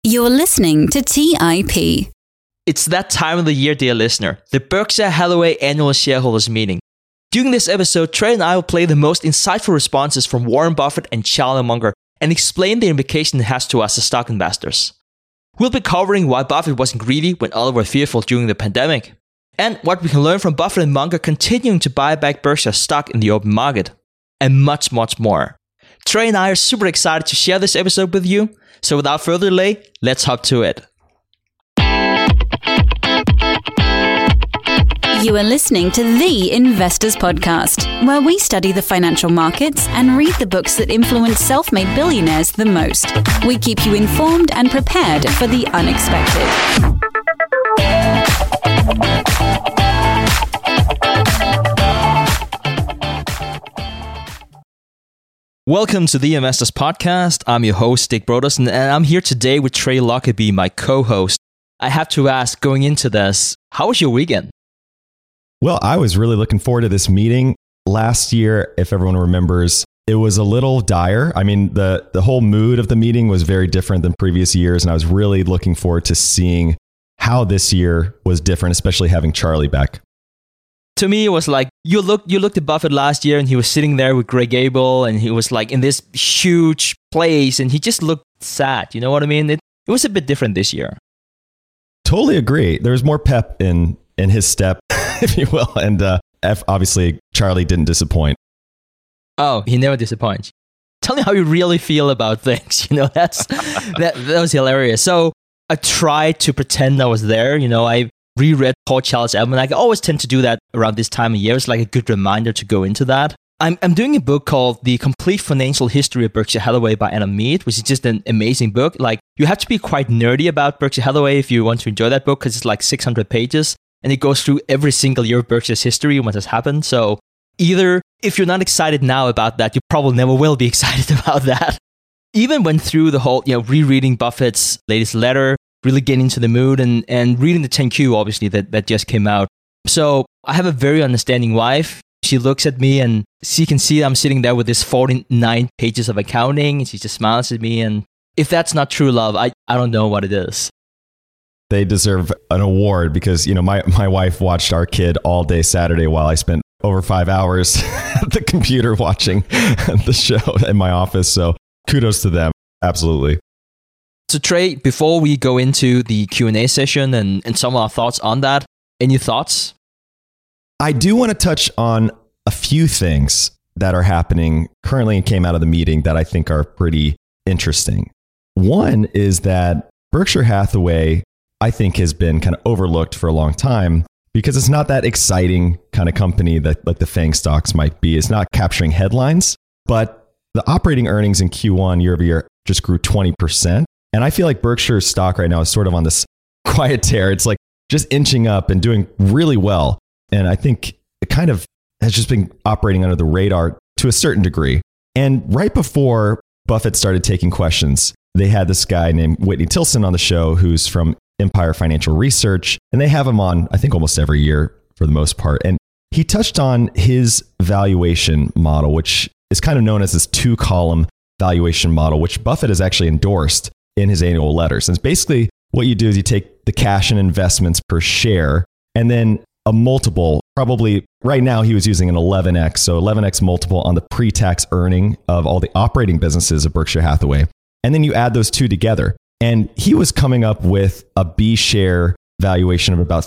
You're listening to TIP. It's that time of the year, dear listener, the Berkshire Hathaway Annual Shareholders Meeting. During this episode, Trey and I will play the most insightful responses from Warren Buffett and Charlie Munger and explain the implication it has to us as stock investors. We'll be covering why Buffett wasn't greedy when others were fearful during the pandemic, and what we can learn from Buffett and Munger continuing to buy back Berkshire stock in the open market, and much, much more. Trey and I are super excited to share this episode with you, so without further delay, let's hop to it. You are listening to The Investors Podcast, where we study the financial markets and read the books that influence self-made billionaires the most. We keep you informed and prepared for the unexpected. Welcome to The Investors Podcast. I'm your host, Dick Brodersen, and I'm here today with Trey Lockerbie, my co-host. I have to ask, going into this, how was your weekend? Well, I was really looking forward to this meeting. Last year, if everyone remembers, it was a little dire. I mean, the whole mood of the meeting was very different than previous years, and I was really looking forward to seeing how this year was different, especially having Charlie back. To me, it was like, you looked at Buffett last year, and he was sitting there with Greg Abel, and he was like in this huge place, and he just looked sad. You know what I mean? It was a bit different this year. Totally agree. There's more pep in his step, if you will. And obviously, Charlie didn't disappoint. Oh, he never disappoints. Tell me how you really feel about things. You know, that was hilarious. So I tried to pretend I was there. You know, I reread Paul Charles album. I always tend to do that around this time of year. It's like a good reminder to go into that. I'm doing a book called The Complete Financial History of Berkshire Hathaway by Anna Mead, which is just an amazing book. Like, you have to be quite nerdy about Berkshire Hathaway if you want to enjoy that book, because it's like 600 pages. And it goes through every single year of Berkshire's history and what has happened. So either if you're not excited now about that, you probably never will be excited about that. Even went through the whole, rereading Buffett's latest letter, really getting into the mood and reading the 10Q, obviously, that just came out. So I have a very understanding wife. She looks at me and she can see I'm sitting there with this 49 pages of accounting. And she just smiles at me. And if that's not true love, I don't know what it is. They deserve an award because, my wife watched our kid all day Saturday while I spent over 5 hours at the computer watching the show in my office. So kudos to them. Absolutely. So Trey, before we go into the Q&A session and some of our thoughts on that, any thoughts? I do want to touch on a few things that are happening currently and came out of the meeting that I think are pretty interesting. One is that Berkshire Hathaway, I think, has been kind of overlooked for a long time because it's not that exciting kind of company that like the FANG stocks might be. It's not capturing headlines, but the operating earnings in Q1 year over year just grew 20%. And I feel like Berkshire's stock right now is sort of on this quiet tear. It's like just inching up and doing really well. And I think it kind of has just been operating under the radar to a certain degree. And right before Buffett started taking questions, they had this guy named Whitney Tilson on the show who's from Empire Financial Research. And they have him on, I think, almost every year for the most part. And he touched on his valuation model, which is kind of known as this 2-column valuation model, which Buffett has actually endorsed in his annual letters. And it's basically what you do is you take the cash and investments per share and then a multiple, probably right now he was using an 11x. So 11x multiple on the pre-tax earning of all the operating businesses of Berkshire Hathaway. And then you add those two together. And he was coming up with a B share valuation of about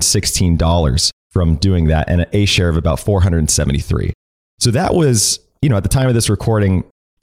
$316 from doing that and an A share of about $473. So that was, at the time of this recording,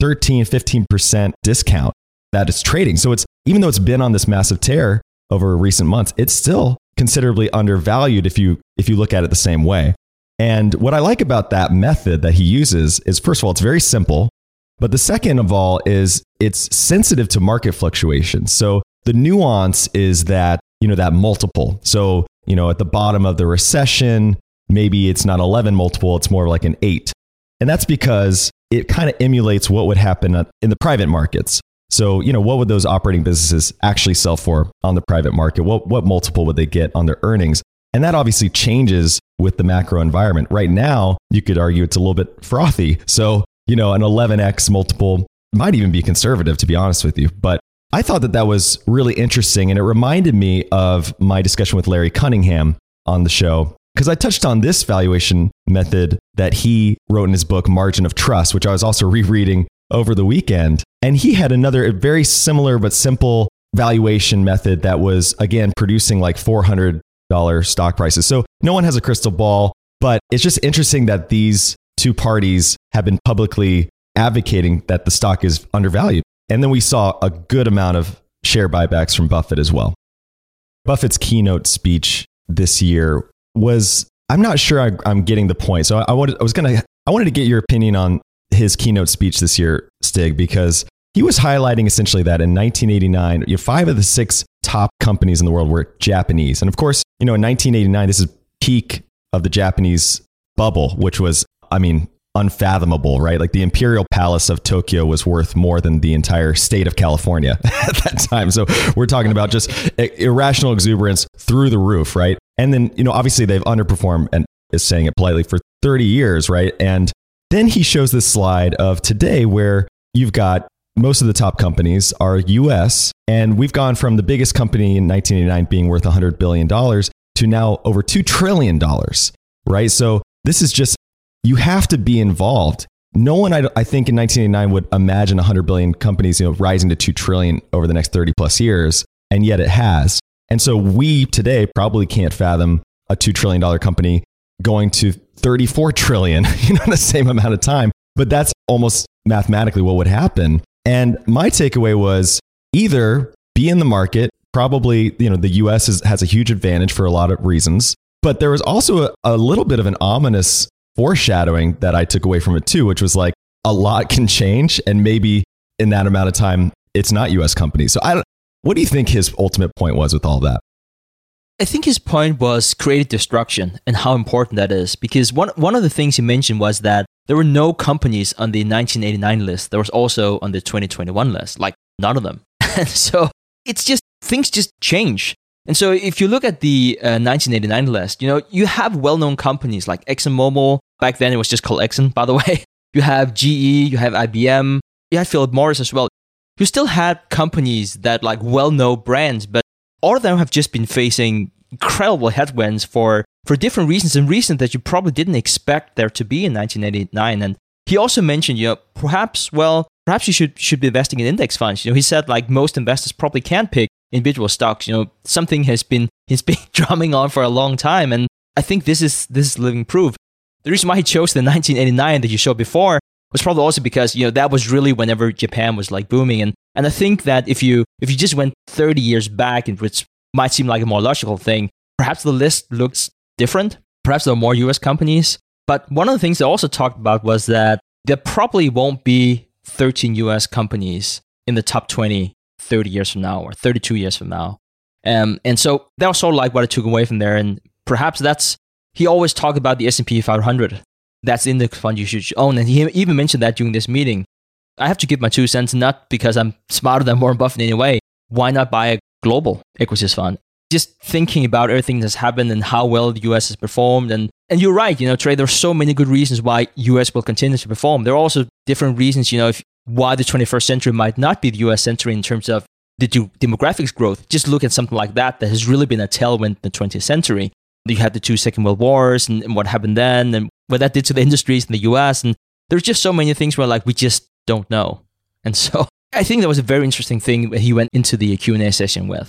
15% discount that it's trading. So it's, even though it's been on this massive tear over recent months, it's still considerably undervalued if you look at it the same way. And what I like about that method that he uses is, first of all, it's very simple. But the second of all is it's sensitive to market fluctuations. So the nuance is that, that multiple. So, at the bottom of the recession, maybe it's not 11 multiple, it's more like an 8. And that's because it kind of emulates what would happen in the private markets. So, what would those operating businesses actually sell for on the private market? What multiple would they get on their earnings? And that obviously changes with the macro environment. Right now, you could argue it's a little bit frothy. So, an 11x multiple might even be conservative, to be honest with you. But I thought that was really interesting. And it reminded me of my discussion with Larry Cunningham on the show, because I touched on this valuation method that he wrote in his book, Margin of Trust, which I was also rereading over the weekend. And he had another very similar but simple valuation method that was, again, producing like $400 stock prices. So no one has a crystal ball, but it's just interesting that these two parties have been publicly advocating that the stock is undervalued. And then we saw a good amount of share buybacks from Buffett as well. Buffett's keynote speech this year was, I'm not sure I'm getting the point. So I wanted to get your opinion on his keynote speech this year, Stig, because he was highlighting essentially that in 1989, 5 of the 6 top companies in the world were Japanese. And of course, in 1989, this is peak of the Japanese bubble, which was, unfathomable, right? Like the Imperial Palace of Tokyo was worth more than the entire state of California at that time. So we're talking about just irrational exuberance through the roof, right? And then, obviously they've underperformed, and is saying it politely, for 30 years, right? And then he shows this slide of today where you've got most of the top companies are US, and we've gone from the biggest company in 1989 being worth $100 billion to now over $2 trillion, right? So this is just, you have to be involved. No one, I think, in 1989 would imagine 100 billion companies, rising to 2 trillion over the next 30 plus years, and yet it has. And so we today probably can't fathom a $2 trillion company going to 34 trillion, in the same amount of time. But that's almost mathematically what would happen. And my takeaway was either be in the market. Probably, the US has a huge advantage for a lot of reasons. But there was also a little bit of an ominous foreshadowing that I took away from it too, which was like a lot can change. And maybe in that amount of time, it's not US companies. So what do you think his ultimate point was with all that? I think his point was creative destruction and how important that is. Because one of the things he mentioned was that there were no companies on the 1989 list. There was also on the 2021 list, like none of them. And so it's just, things just change. And so if you look at the 1989 list, you have well-known companies like ExxonMobil. Back then it was just called Exxon, by the way. You have GE, you have IBM, you had Philip Morris as well. You still had companies that like well-known brands, but all of them have just been facing incredible headwinds for different reasons, and reasons that you probably didn't expect there to be in 1989. And he also mentioned, perhaps you should be investing in index funds. He said like most investors probably can't pick individual stocks. Something he's been drumming on for a long time, and I think this is living proof. The reason why he chose the 1989 that you showed before was probably also because that was really whenever Japan was like booming, and I think that if you just went 30 years back, which might seem like a more logical thing, perhaps the list looks different. Perhaps there are more US companies. But one of the things they also talked about was that there probably won't be 13 US companies in the top 20 30 years from now or 32 years from now. And so that was sort of like what I took away from there. And perhaps he always talked about the S&P 500. That's the index fund you should own. And he even mentioned that during this meeting. I have to give my 2 cents, not because I'm smarter than Warren Buffett in any way. Why not buy a global equities fund? Just thinking about everything that's happened and how well the US has performed. And you're right, Trey, there are so many good reasons why US will continue to perform. There are also different reasons, why the 21st century might not be the US century in terms of the demographics growth. Just look at something like that has really been a tailwind in the 20th century. You had the 2 Second World Wars and what happened then, and what that did to the industries in the US. And there's just so many things where like we just don't know. And so I think that was a very interesting thing he went into the Q&A session with.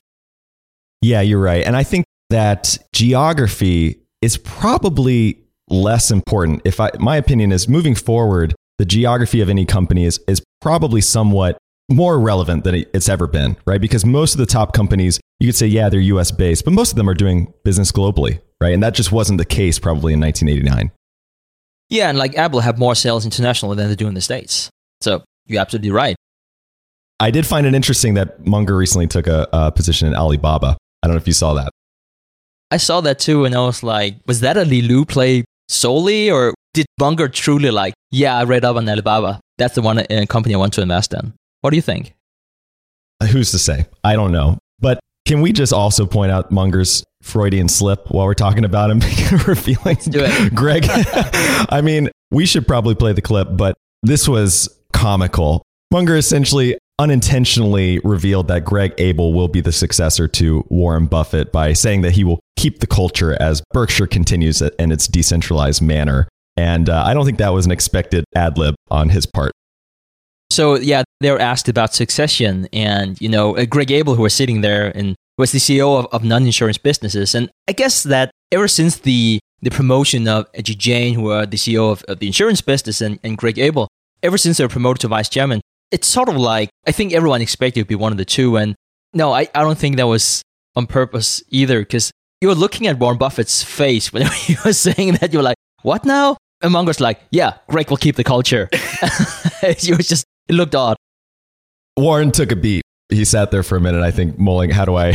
Yeah, you're right. And I think that geography is probably less important. My opinion is moving forward, the geography of any company is probably somewhat more relevant than it's ever been, right? Because most of the top companies, you could say, yeah, they're US based, but most of them are doing business globally, right? And that just wasn't the case probably in 1989. Yeah, and like Apple have more sales internationally than they do in the States. So you're absolutely right. I did find it interesting that Munger recently took a position in Alibaba. I don't know if you saw that. I saw that too, and I was like, was that a Li Lu play solely, or did Munger truly like, yeah, I read up on Alibaba. That's the one company I want to invest in. What do you think? Who's to say? I don't know. But can we just also point out Munger's Freudian slip while we're talking about him revealing Let's do it. Greg? I mean, we should probably play the clip, but this was comical. Munger essentially unintentionally revealed that Greg Abel will be the successor to Warren Buffett by saying that he will keep the culture as Berkshire continues in its decentralized manner. And I don't think that was an expected ad lib on his part. So yeah, they were asked about succession, and Greg Abel, who was sitting there and was the CEO of non-insurance businesses, and I guess that ever since the promotion of Ajit Jain, who are the CEO of the insurance business, and Greg Abel, ever since they were promoted to vice chairman, it's sort of like, I think everyone expected it to be one of the two. And no, I don't think that was on purpose either, because you were looking at Warren Buffett's face when he was saying that. You were like, what now? And Munger's like, yeah, Greg will keep the culture. It looked odd. Warren took a beat. He sat there for a minute, I think, mulling, how do I...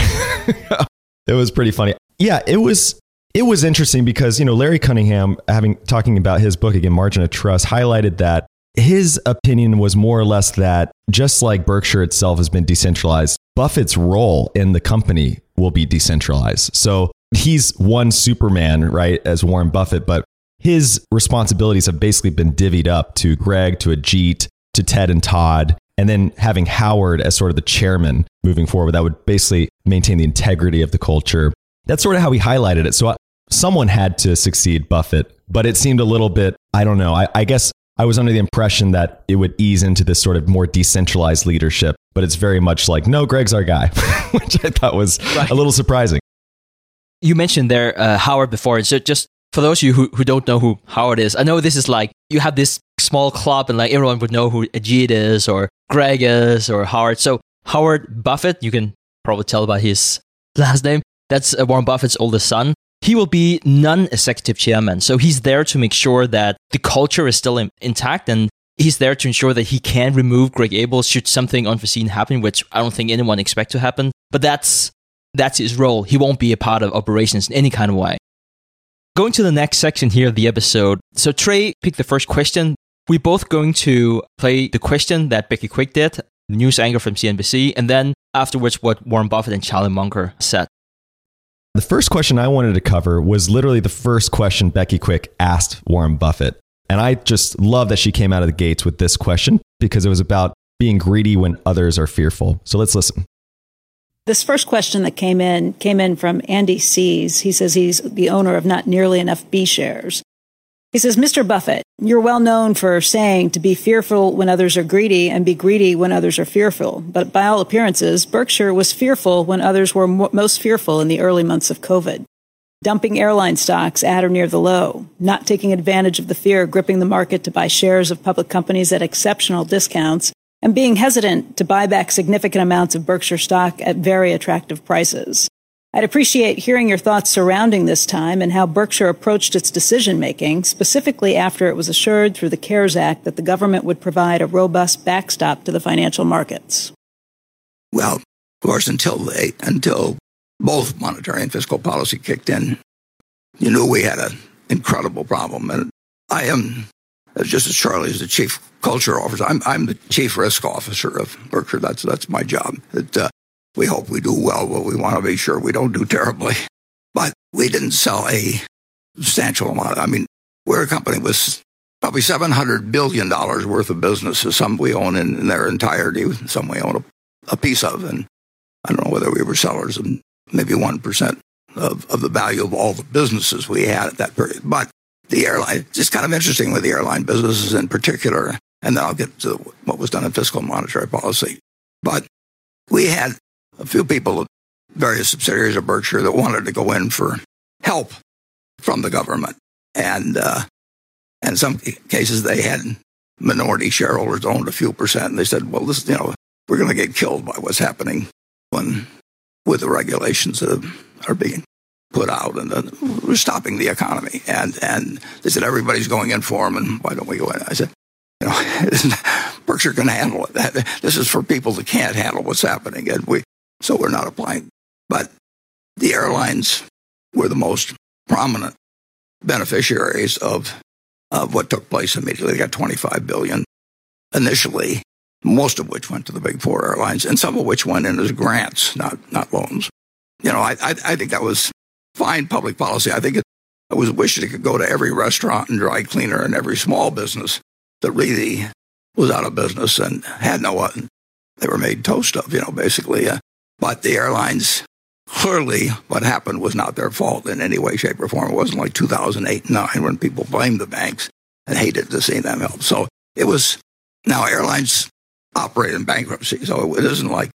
It was pretty funny. Yeah, it was interesting because, Larry Cunningham, talking about his book again, Margin of Trust, highlighted that his opinion was more or less that just like Berkshire itself has been decentralized, Buffett's role in the company will be decentralized. So he's one Superman, right, as Warren Buffett, but his responsibilities have basically been divvied up to Greg, to Ajit, to Ted and Todd, and then having Howard as sort of the chairman moving forward that would basically maintain the integrity of the culture. That's sort of how he highlighted it. So someone had to succeed Buffett, but it seemed a little bit, I don't know, I guess I was under the impression that it would ease into this sort of more decentralized leadership, but it's very much like, no, Greg's our guy, which I thought was a little surprising. You mentioned there Howard before. So just for those of you who don't know who Howard is, I know this is like, you have this small club and like everyone would know who Ajit is or Greg is or Howard. So Howard Buffett, you can probably tell by his last name, that's Warren Buffett's oldest son. He will be non-executive chairman. So he's there to make sure that the culture is still intact, and he's there to ensure that he can remove Greg Abel should something unforeseen happen, which I don't think anyone expect to happen. But that's his role. He won't be a part of operations in any kind of way. Going to the next section here of the episode. So Trey picked the first question. We're both going to play the question that Becky Quick did, the news anchor from CNBC, and then afterwards what Warren Buffett and Charlie Munger said. The first question I wanted to cover was literally the first question Becky Quick asked Warren Buffett. And I just love that she came out of the gates with this question because it was about being greedy when others are fearful. So let's listen. This first question that came in from Andy Sees. He says he's the owner of not nearly enough B shares. He says, Mr. Buffett, you're well known for saying to be fearful when others are greedy and be greedy when others are fearful. But by all appearances, Berkshire was fearful when others were most fearful in the early months of COVID. Dumping airline stocks at or near the low, not taking advantage of the fear gripping the market to buy shares of public companies at exceptional discounts, and being hesitant to buy back significant amounts of Berkshire stock at very attractive prices. I'd appreciate hearing your thoughts surrounding this time and how Berkshire approached its decision-making, specifically after it was assured through the CARES Act that the government would provide a robust backstop to the financial markets. Well, of course, until both monetary and fiscal policy kicked in, you knew we had an incredible problem. And I am, just as Charlie is the chief culture officer, I'm the chief risk officer of Berkshire. That's my job. We hope we do well, but we want to be sure we don't do terribly. But we didn't sell a substantial amount. I mean, we're a company with probably $700 billion worth of businesses. Some we own in their entirety, some we own a piece of. And I don't know whether we were sellers of maybe 1% of the value of all the businesses we had at that period. But the airline, it's just kind of interesting with the airline businesses in particular. And then I'll get to what was done in fiscal and monetary policy. But we had a few people at various subsidiaries of Berkshire that wanted to go in for help from the government. And in some cases, they had minority shareholders owned a few percent. And they said, well, this, we're going to get killed by what's happening with the regulations that are being put out. And we're stopping the economy. And they said, everybody's going in for them. And why don't we go in? I said, Berkshire can handle it. This is for people that can't handle what's happening. And so we're not applying. But the airlines were the most prominent beneficiaries of what took place immediately. They got $25 billion initially, most of which went to the big four airlines, and some of which went in as grants, not loans. I think that was fine public policy. I think I was wishing it could go to every restaurant and dry cleaner and every small business that really was out of business and had no they were made toast of, basically. But the airlines, clearly what happened was not their fault in any way, shape, or form. It wasn't like 2008 and 9 when people blamed the banks and hated to see them help. So it was, now airlines operate in bankruptcy. So it isn't like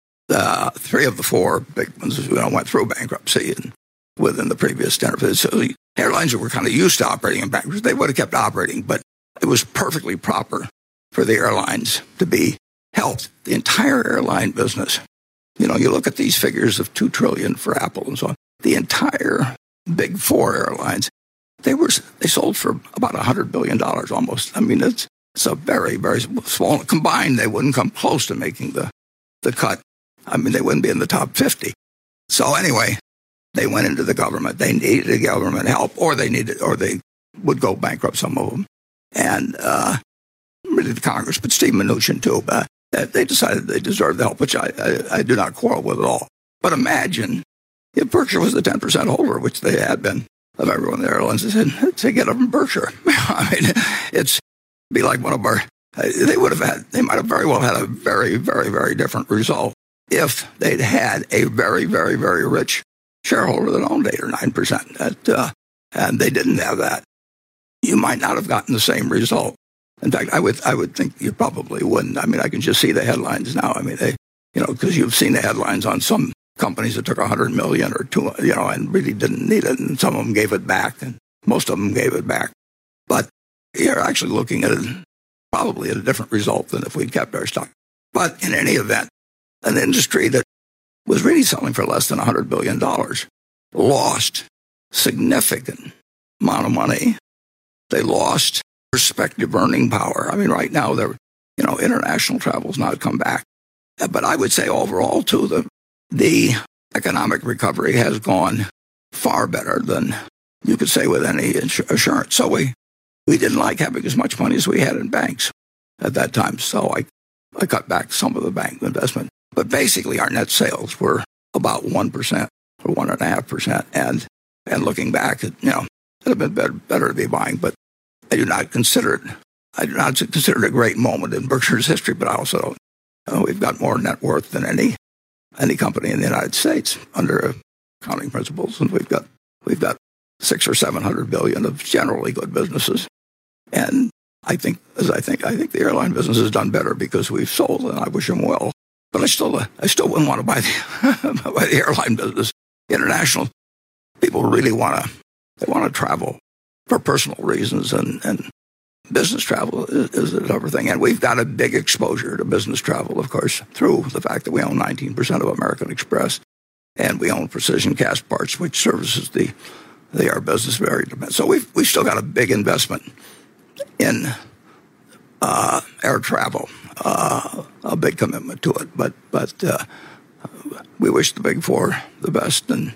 3 of the 4 big ones went through bankruptcy and within the previous 10 So the airlines that were kind of used to operating in bankruptcy, they would have kept operating, but it was perfectly proper for the airlines to be helped. The entire airline business, you look at these figures of $2 trillion for Apple and so on. The entire big 4 airlines, they sold for about $100 billion almost. I mean, it's a very, very small. Combined, they wouldn't come close to making the cut. I mean, they wouldn't be in the top 50. So anyway, they went into the government. They needed government help, or they would go bankrupt, some of them. And really the Congress, but Steve Mnuchin too, they decided they deserved the help, which I do not quarrel with at all. But imagine if Berkshire was the 10% holder, which they had been, of everyone in the airlines. They said, take it up from Berkshire. I mean, it'd be like one of our, they might have very well had a very, very, very different result if they'd had a very, very, very rich shareholder that owned 8 or 9%. And they didn't have that. You might not have gotten the same result. In fact, I would think you probably wouldn't. I mean, I can just see the headlines now. I mean, because you've seen the headlines on some companies that took $100 million or $2, and really didn't need it, and some of them gave it back, and most of them gave it back. But you're actually looking at probably at a different result than if we'd kept our stock. But in any event, an industry that was really selling for less than $100 billion lost significant amount of money. They lost respective earning power. I mean, right now, international travel's not come back. But I would say overall, too, the economic recovery has gone far better than you could say with any assurance. So we didn't like having as much money as we had in banks at that time. So I cut back some of the bank investment. But basically, our net sales were about 1% or 1.5%. And looking back, it would have been better to be buying. But I do not consider it a great moment in Berkshire's history. But I also we've got more net worth than any company in the United States under accounting principles, and we've got $600 or $700 billion of generally good businesses. And I think the airline business has done better because we've sold, and I wish them well. But I still wouldn't want to buy the airline business. International people really want to travel for personal reasons, and business travel is another thing. And we've got a big exposure to business travel, of course, through the fact that we own 19% of American Express, and we own Precision Castparts, which services the air business very dependent. So we've still got a big investment in air travel, a big commitment to it. But we wish the Big Four the best, and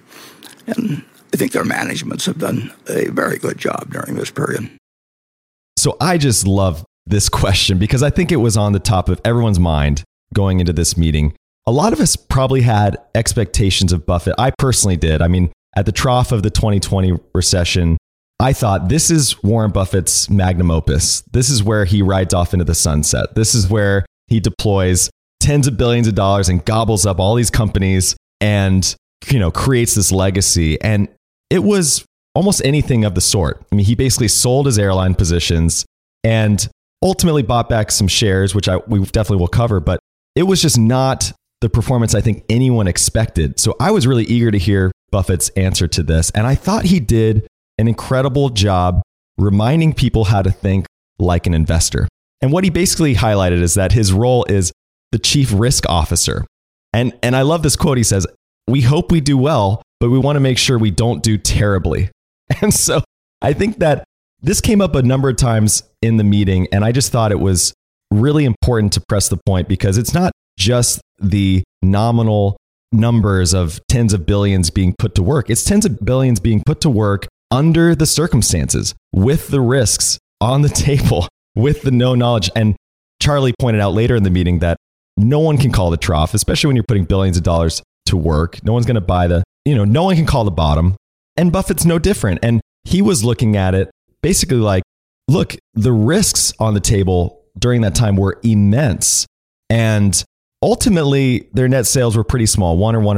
I think their managements have done a very good job during this period. So I just love this question because I think it was on the top of everyone's mind going into this meeting. A lot of us probably had expectations of Buffett. I personally did. I mean, at the trough of the 2020 recession, I thought this is Warren Buffett's magnum opus. This is where he rides off into the sunset. This is where he deploys tens of billions of dollars and gobbles up all these companies and, creates this legacy. And it was almost anything of the sort. I mean, he basically sold his airline positions and ultimately bought back some shares, which we definitely will cover, but it was just not the performance I think anyone expected. So I was really eager to hear Buffett's answer to this. And I thought he did an incredible job reminding people how to think like an investor. And what he basically highlighted is that his role is the chief risk officer. And I love this quote. He says, "We hope we do well, but we want to make sure we don't do terribly." And so I think that this came up a number of times in the meeting, and I just thought it was really important to press the point because it's not just the nominal numbers of tens of billions being put to work. It's tens of billions being put to work under the circumstances, with the risks on the table, with the no knowledge. And Charlie pointed out later in the meeting that no one can call the trough, especially when you're putting billions of dollars to work. No one's going to buy no one can call the bottom. And Buffett's no different. And he was looking at it basically like, look, the risks on the table during that time were immense. And ultimately their net sales were pretty small,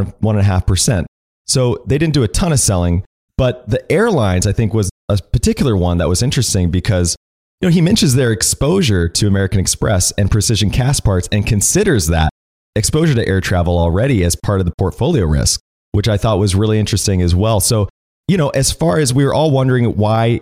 1.5%. So they didn't do a ton of selling. But the airlines, I think, was a particular one that was interesting because he mentions their exposure to American Express and Precision Castparts and considers that exposure to air travel already as part of the portfolio risk, which I thought was really interesting as well. So, as far as we were all wondering why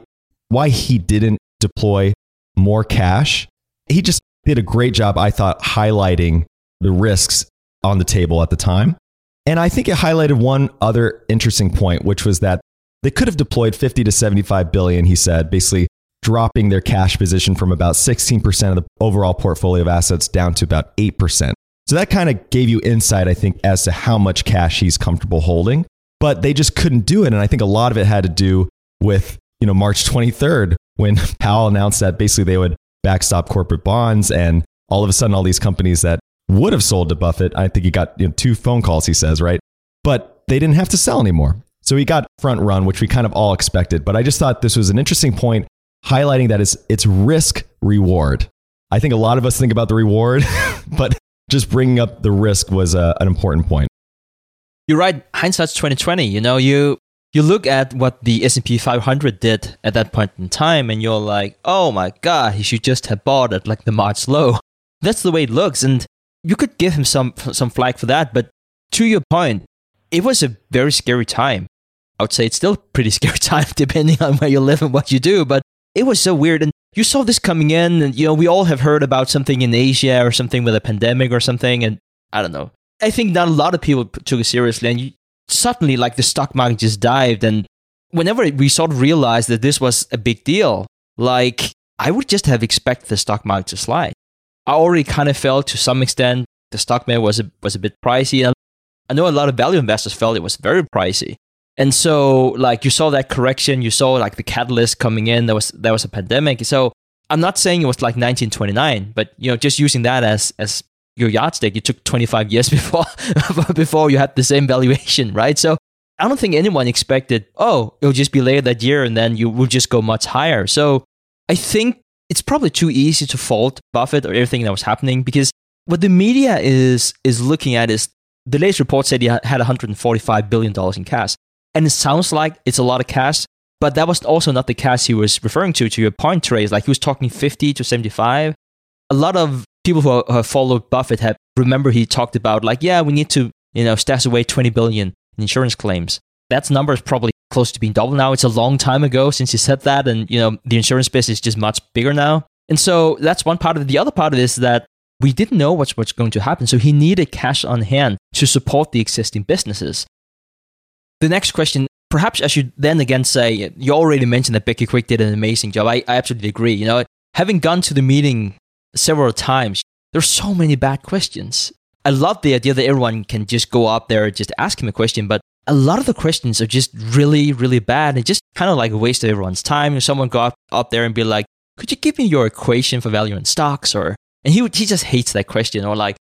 he didn't deploy more cash, he just did a great job, I thought, highlighting the risks on the table at the time. And I think it highlighted one other interesting point, which was that they could have deployed 50 to 75 billion, he said, basically dropping their cash position from about 16% of the overall portfolio of assets down to about 8%. So that kind of gave you insight, I think, as to how much cash he's comfortable holding. But they just couldn't do it. And I think a lot of it had to do with, March 23rd, when Powell announced that basically they would backstop corporate bonds. And all of a sudden, all these companies that would have sold to Buffett, I think he got 2 phone calls, he says, right? But they didn't have to sell anymore. So he got front run, which we kind of all expected. But I just thought this was an interesting point, highlighting that it's risk reward. I think a lot of us think about the reward, but just bringing up the risk was an important point. You're right. Hindsight's 2020. You look at what the S&P 500 did at that point in time, and you're like, oh my God, he should just have bought at like the March low. That's the way it looks. And you could give him some flack for that. But to your point, it was a very scary time. I would say it's still a pretty scary time, depending on where you live and what you do. But it was so weird. And you saw this coming in, and we all have heard about something in Asia or something with a pandemic or something. And I don't know. I think not a lot of people took it seriously. And suddenly, like, the stock market just dived. And whenever we sort of realized that this was a big deal, like, I would just have expected the stock market to slide. I already kind of felt to some extent the stock market was a bit pricey. And I know a lot of value investors felt it was very pricey. And so, like, you saw that correction, you saw like the catalyst coming in. There was a pandemic. So I'm not saying it was like 1929, but just using that as your yardstick, it took 25 years before you had the same valuation, right? So I don't think anyone expected, it'll just be later that year and then you will just go much higher. So I think it's probably too easy to fault Buffett or everything that was happening, because what the media is looking at is the latest report said he had $145 billion in cash. And it sounds like it's a lot of cash, but that was also not the cash he was referring to your point, Trey. Like, he was talking 50 to 75. A lot of people who have followed Buffett remember he talked about, like, we need to, stash away 20 billion in insurance claims. That number is probably close to being double now. It's a long time ago since he said that. And, the insurance business is just much bigger now. And so that's one part of it. The other part of it is that we didn't know what's going to happen. So he needed cash on hand to support the existing businesses. The next question, perhaps I should then again say, you already mentioned that Becky Quick did an amazing job. I absolutely agree. Having gone to the meeting several times, there's so many bad questions. I love the idea that everyone can just go up there and just ask him a question, but a lot of the questions are just really, really bad. It just kind of like a waste of everyone's time. If someone go up there and be like, could you give me your equation for value in stocks? And he just hates that question. Or like,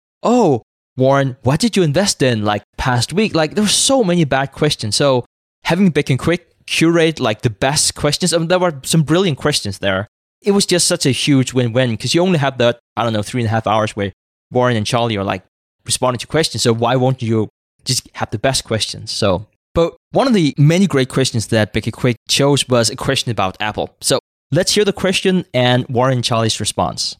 Warren, what did you invest in like past week? Like, there were so many bad questions. So having Becky Quick curate like the best questions, there were some brilliant questions there. It was just such a huge win-win, because you only have that, 3.5 hours where Warren and Charlie are like responding to questions. So why won't you just have the best questions? But one of the many great questions that Becky Quick chose was a question about Apple. So let's hear the question and Warren and Charlie's response.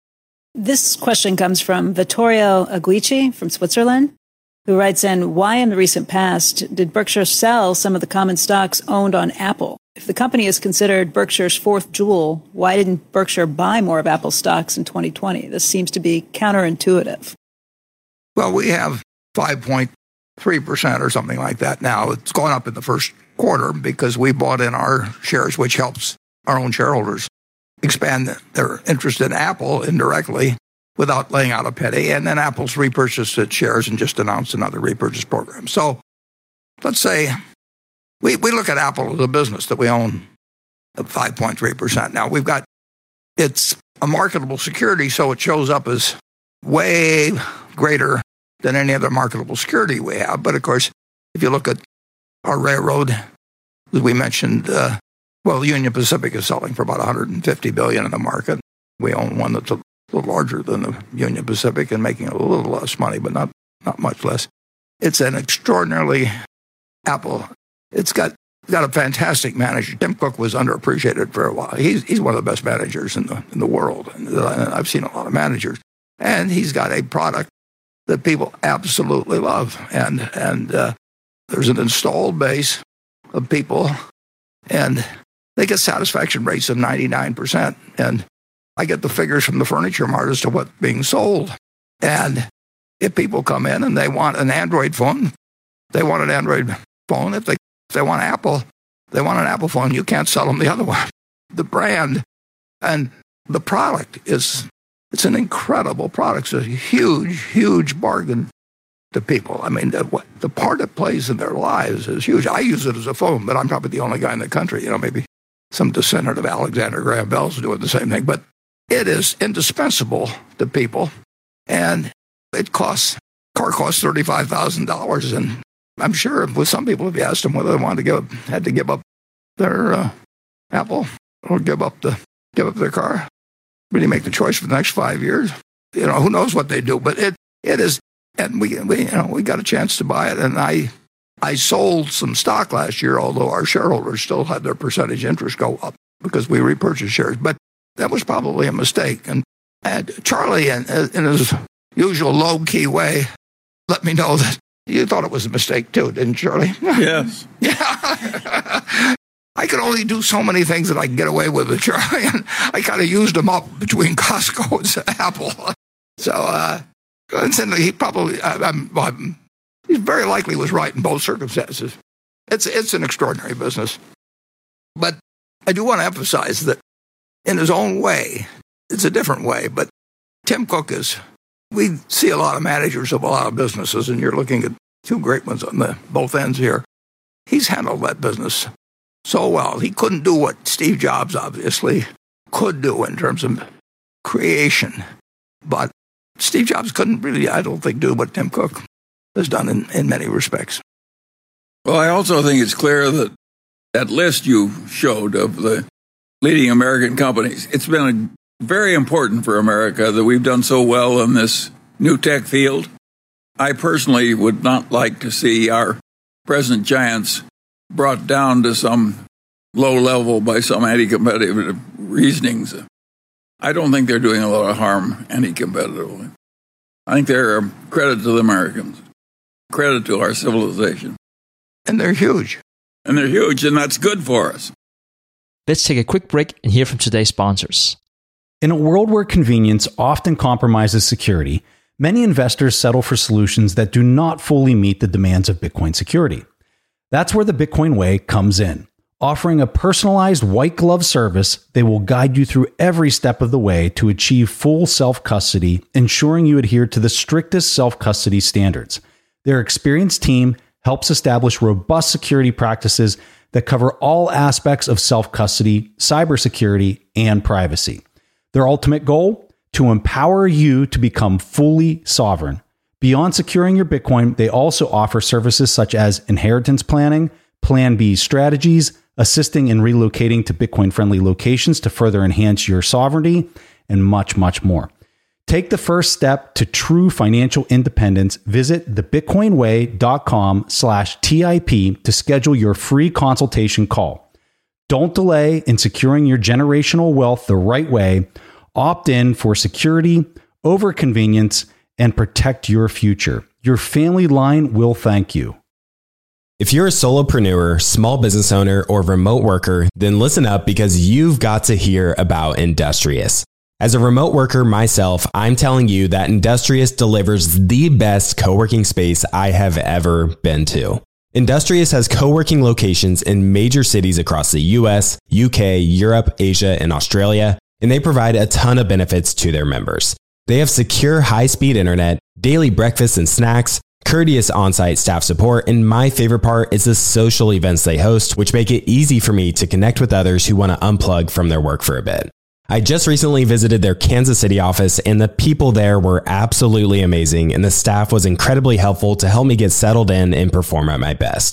This question comes from Vittorio Aguici from Switzerland, who writes in, why in the recent past did Berkshire sell some of the common stocks owned on Apple? If the company is considered Berkshire's fourth jewel, why didn't Berkshire buy more of Apple stocks in 2020? This seems to be counterintuitive. Well, we have 5.3% or something like that now. It's gone up in the first quarter because we bought in our shares, which helps our own shareholders expand their interest in Apple indirectly without laying out a penny. And then Apple's repurchased its shares and just announced another repurchase program. So let's say we look at Apple as a business that we own at 5.3%. Now, it's a marketable security, so it shows up as way greater than any other marketable security we have. But of course, if you look at our railroad, as we mentioned, Union Pacific is selling for about $150 billion in the market. We own one that's a little larger than the Union Pacific and making a little less money, but not much less. It's an extraordinarily Apple. It's got a fantastic manager. Tim Cook was underappreciated for a while. He's one of the best managers in the world, and I've seen a lot of managers. And he's got a product that people absolutely love, and there's an installed base of people, and they get satisfaction rates of 99%. And I get the figures from the Furniture Mart as to what's being sold. And if people come in and they want an Android phone, they want an Android phone. If they want Apple, they want an Apple phone. You can't sell them the other one. The brand and the product it's an incredible product. It's a huge, huge bargain to people. I mean, the part it plays in their lives is huge. I use it as a phone, but I'm probably the only guy in the country. Maybe some descendant of Alexander Graham Bell's doing the same thing. But it is indispensable to people. And car costs $35,000. And I'm sure with some people, if you asked them whether they had to give up their Apple or give up their car, really make the choice for the next 5 years. Who knows what they do, but it is, and we got a chance to buy it, and I sold some stock last year, although our shareholders still had their percentage interest go up because we repurchased shares, but that was probably a mistake. And Charlie, in his usual low-key way, let me know that you thought it was a mistake too, didn't Charlie? Yes. Yeah. I could only do so many things that I could get away with Charlie, and I kind of used them up between Costco and Apple. So, incidentally, he very likely was right in both circumstances. It's an extraordinary business. But I do want to emphasize that in his own way, it's a different way, but Tim Cook we see a lot of managers of a lot of businesses, and you're looking at two great ones on both ends here. He's handled that business so well. He couldn't do what Steve Jobs obviously could do in terms of creation. But Steve Jobs couldn't really, I don't think, do what Tim Cook has done in many respects. Well, I also think it's clear that list you showed of the leading American companies, it's been very important for America that we've done so well in this new tech field. I personally would not like to see our present giants brought down to some low level by some anti-competitive reasonings. I don't think they're doing a lot of harm anti-competitively. I think they're a credit to the Americans, credit to our civilization. And they're huge. And that's good for us. Let's take a quick break and hear from today's sponsors. In a world where convenience often compromises security, many investors settle for solutions that do not fully meet the demands of Bitcoin security. That's where the Bitcoin Way comes in. Offering a personalized white glove service, they will guide you through every step of the way to achieve full self-custody, ensuring you adhere to the strictest self-custody standards. Their experienced team helps establish robust security practices that cover all aspects of self-custody, cybersecurity, and privacy. Their ultimate goal? To empower you to become fully sovereign. Beyond securing your Bitcoin, they also offer services such as inheritance planning, Plan B strategies, assisting in relocating to Bitcoin-friendly locations to further enhance your sovereignty, and much, much more. Take the first step to true financial independence. Visit thebitcoinway.com/TIP to schedule your free consultation call. Don't delay in securing your generational wealth the right way. Opt in for security over convenience and protect your future. Your family line will thank you. If you're a solopreneur, small business owner, or remote worker, then listen up because you've got to hear about Industrious. As a remote worker myself, I'm telling you that Industrious delivers the best co-working space I have ever been to. Industrious has co-working locations in major cities across the US, UK, Europe, Asia, and Australia, and they provide a ton of benefits to their members. They have secure high-speed internet, daily breakfast and snacks, courteous on-site staff support, and my favorite part is the social events they host, which make it easy for me to connect with others who want to unplug from their work for a bit. I just recently visited their Kansas City office, and the people there were absolutely amazing, and the staff was incredibly helpful to help me get settled in and perform at my best.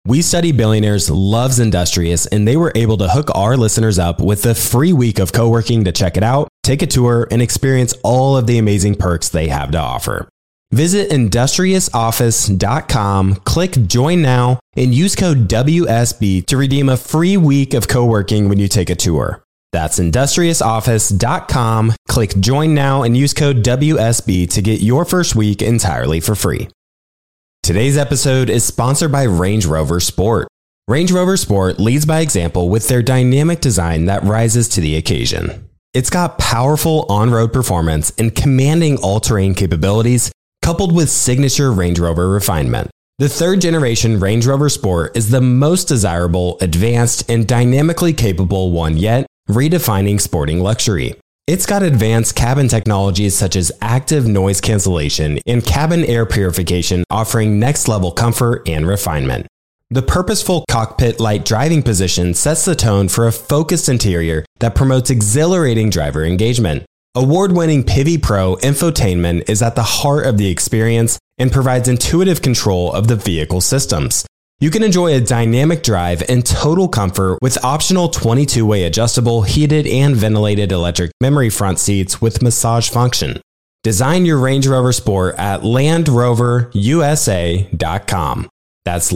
We Study Billionaires loves Industrious, and they were able to hook our listeners up with a free week of co-working to check it out, take a tour, and experience all of the amazing perks they have to offer. Visit industriousoffice.com, click Join Now, and use code WSB to redeem a free week of co-working when you take a tour. That's industriousoffice.com, click Join Now, and use code WSB to get your first week entirely for free. Today's episode is sponsored by Range Rover Sport. Range Rover Sport leads by example with their dynamic design that rises to the occasion. It's got powerful on-road performance and commanding all-terrain capabilities, coupled with signature Range Rover refinement. The third generation Range Rover Sport is the most desirable, advanced, and dynamically capable one yet, redefining sporting luxury. It's got advanced cabin technologies such as active noise cancellation and cabin air purification, offering next-level comfort and refinement. The purposeful cockpit-like driving position sets the tone for a focused interior that promotes exhilarating driver engagement. Award-winning Pivi Pro infotainment is at the heart of the experience and provides intuitive control of the vehicle systems. You can enjoy a dynamic drive and total comfort with optional 22-way adjustable, heated, and ventilated electric memory front seats with massage function. Design your Range Rover Sport at LandRoverUSA.com. That's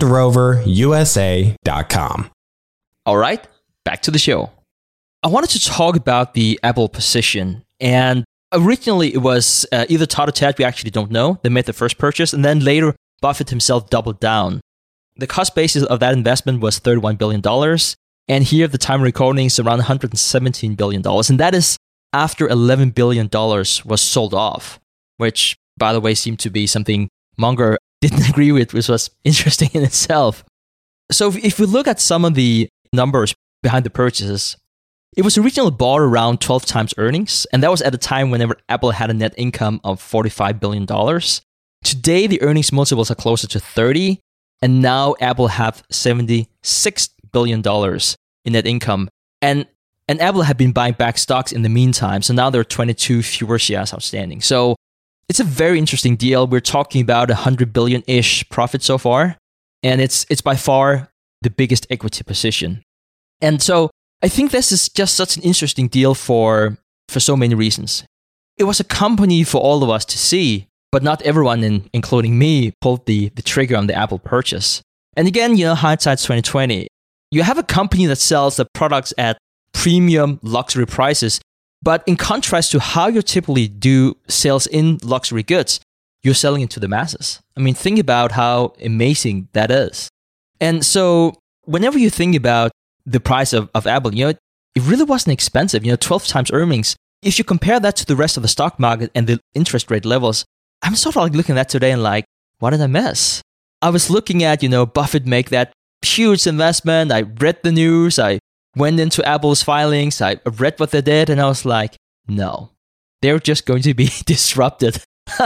LandRoverUSA.com. All right, back to the show. I wanted to talk about the Apple position. And originally it was either Todd or Ted, we actually don't know. They made the first purchase, and then later Buffett himself doubled down. The cost basis of that investment was $31 billion. And here at the time of recording is around $117 billion. And that is after $11 billion was sold off, which, by the way, seemed to be something Munger didn't agree with, which was interesting in itself. So if we look at some of the numbers behind the purchases, it was originally bought around 12 times earnings, and that was at a time whenever Apple had a net income of $45 billion. Today, the earnings multiples are closer to 30, and now Apple have $76 billion in net income. And Apple had been buying back stocks in the meantime, so now there are 22 fewer shares outstanding. So it's a very interesting deal. We're talking about $100 billion-ish profit so far, and it's by far the biggest equity position. And so I think this is just such an interesting deal for so many reasons. It was a company for all of us to see, but not everyone, including me, pulled the trigger on the Apple purchase. And again, hindsight's 2020. You have a company that sells the products at premium luxury prices, but in contrast to how you typically do sales in luxury goods, you're selling it to the masses. I mean, think about how amazing that is. And so whenever you think about the price of Apple, it really wasn't expensive. 12 times earnings. If you compare that to the rest of the stock market and the interest rate levels, I'm sort of like looking at that today and like, what did I miss? I was looking at, Buffett make that huge investment. I read the news. I went into Apple's filings. I read what they did, and I was like, no, they're just going to be disrupted.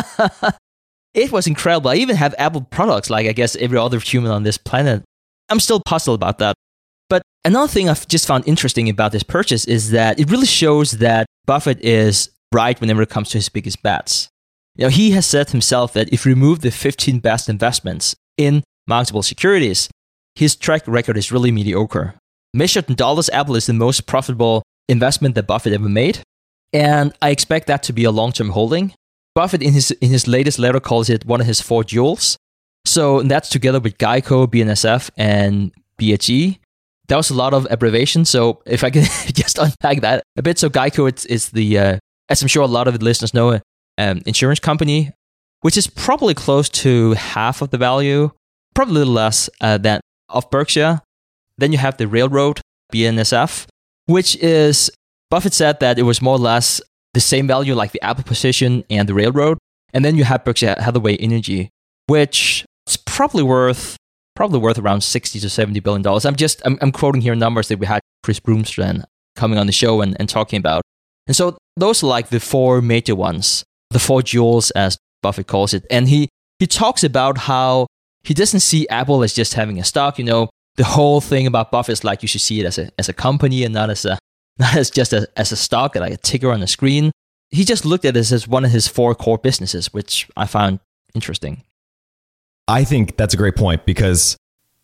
It was incredible. I even have Apple products, like I guess every other human on this planet. I'm still puzzled about that. But another thing I've just found interesting about this purchase is that it really shows that Buffett is right whenever it comes to his biggest bets. He has said himself that if you remove the 15 best investments in marketable securities, his track record is really mediocre. Measured in dollars, Apple is the most profitable investment that Buffett ever made. And I expect that to be a long-term holding. Buffett, in his latest letter, calls it one of his 4 jewels. So that's together with Geico, BNSF, and BHE. That was a lot of abbreviation. So if I can just unpack that a bit. So Geico is the, as I'm sure a lot of the listeners know, insurance company, which is probably close to half of the value, probably a little less than of Berkshire. Then you have the railroad, BNSF, which is, Buffett said that it was more or less the same value like the Apple position and the railroad. And then you have Berkshire Hathaway Energy, which is probably worth around $60 to $70 billion. I'm quoting here numbers that we had Chris Broomstrand coming on the show and talking about. And so those are like the 4 major ones, the 4 jewels as Buffett calls it. And he talks about how he doesn't see Apple as just having a stock. The whole thing about Buffett is like you should see it as a company and not as just a stock, like a ticker on the screen. He just looked at it as one of his 4 core businesses, which I found interesting. I think that's a great point because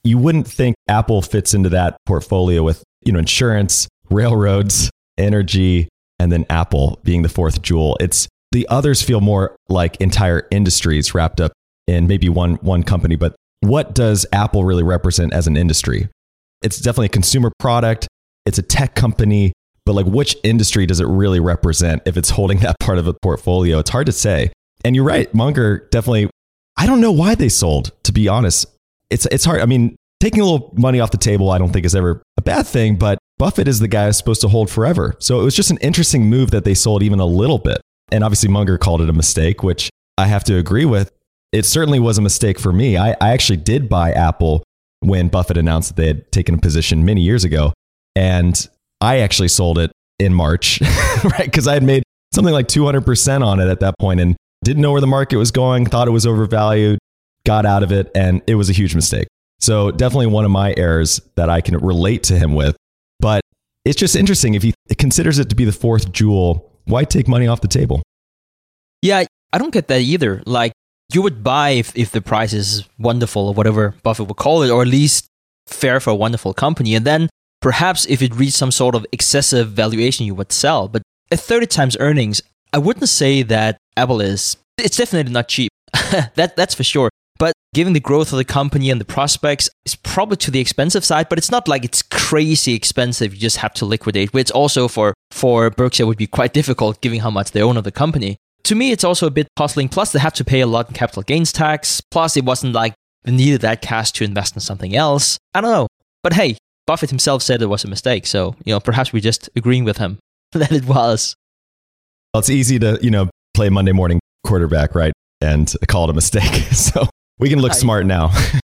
you wouldn't think Apple fits into that portfolio with, insurance, railroads, energy, and then Apple being the fourth jewel. It's the others feel more like entire industries wrapped up in maybe one company. But what does Apple really represent as an industry? It's definitely a consumer product. It's a tech company, but like which industry does it really represent if it's holding that part of a portfolio? It's hard to say. And you're right, Munger definitely, I don't know why they sold, to be honest. It's hard. I mean, taking a little money off the table, I don't think is ever a bad thing, but Buffett is the guy who's supposed to hold forever. So it was just an interesting move that they sold even a little bit. And obviously Munger called it a mistake, which I have to agree with. It certainly was a mistake for me. I actually did buy Apple when Buffett announced that they had taken a position many years ago. And I actually sold it in March, right? Because I had made something like 200% on it at that point and didn't know where the market was going, thought it was overvalued, got out of it, and it was a huge mistake. So definitely one of my errors that I can relate to him with. But it's just interesting. If he considers it to be the fourth jewel, why take money off the table? Yeah, I don't get that either. Like, you would buy if the price is wonderful or whatever Buffett would call it, or at least fair for a wonderful company. And then perhaps if it reached some sort of excessive valuation, you would sell. But at 30 times earnings, I wouldn't say that Apple is. It's definitely not cheap. That's for sure. But given the growth of the company and the prospects, it's probably to the expensive side, but it's not like it's crazy expensive. You just have to liquidate, which also for Berkshire would be quite difficult given how much they own of the company. To me, it's also a bit puzzling. Plus, they have to pay a lot in capital gains tax. Plus, it wasn't like they needed that cash to invest in something else. I don't know. But hey, Buffett himself said it was a mistake. So, perhaps we're just agreeing with him that it was. Well, it's easy to, play Monday morning quarterback, right? And call it a mistake. So we can look smart now.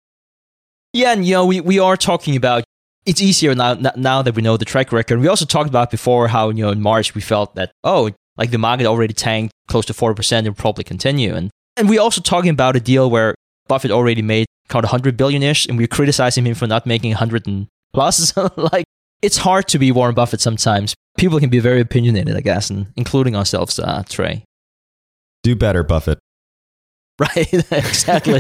Yeah, and we are talking about it's easier now that we know the track record. We also talked about before how in March we felt that like the market already tanked close to 4% and will probably continue. And we're also talking about a deal where Buffett already made kind of 100 billion-ish, and we're criticizing him for not making 100 and plus. Like, it's hard to be Warren Buffett sometimes. People can be very opinionated, I guess, and including ourselves, Trey. Do better, Buffett. Right, exactly.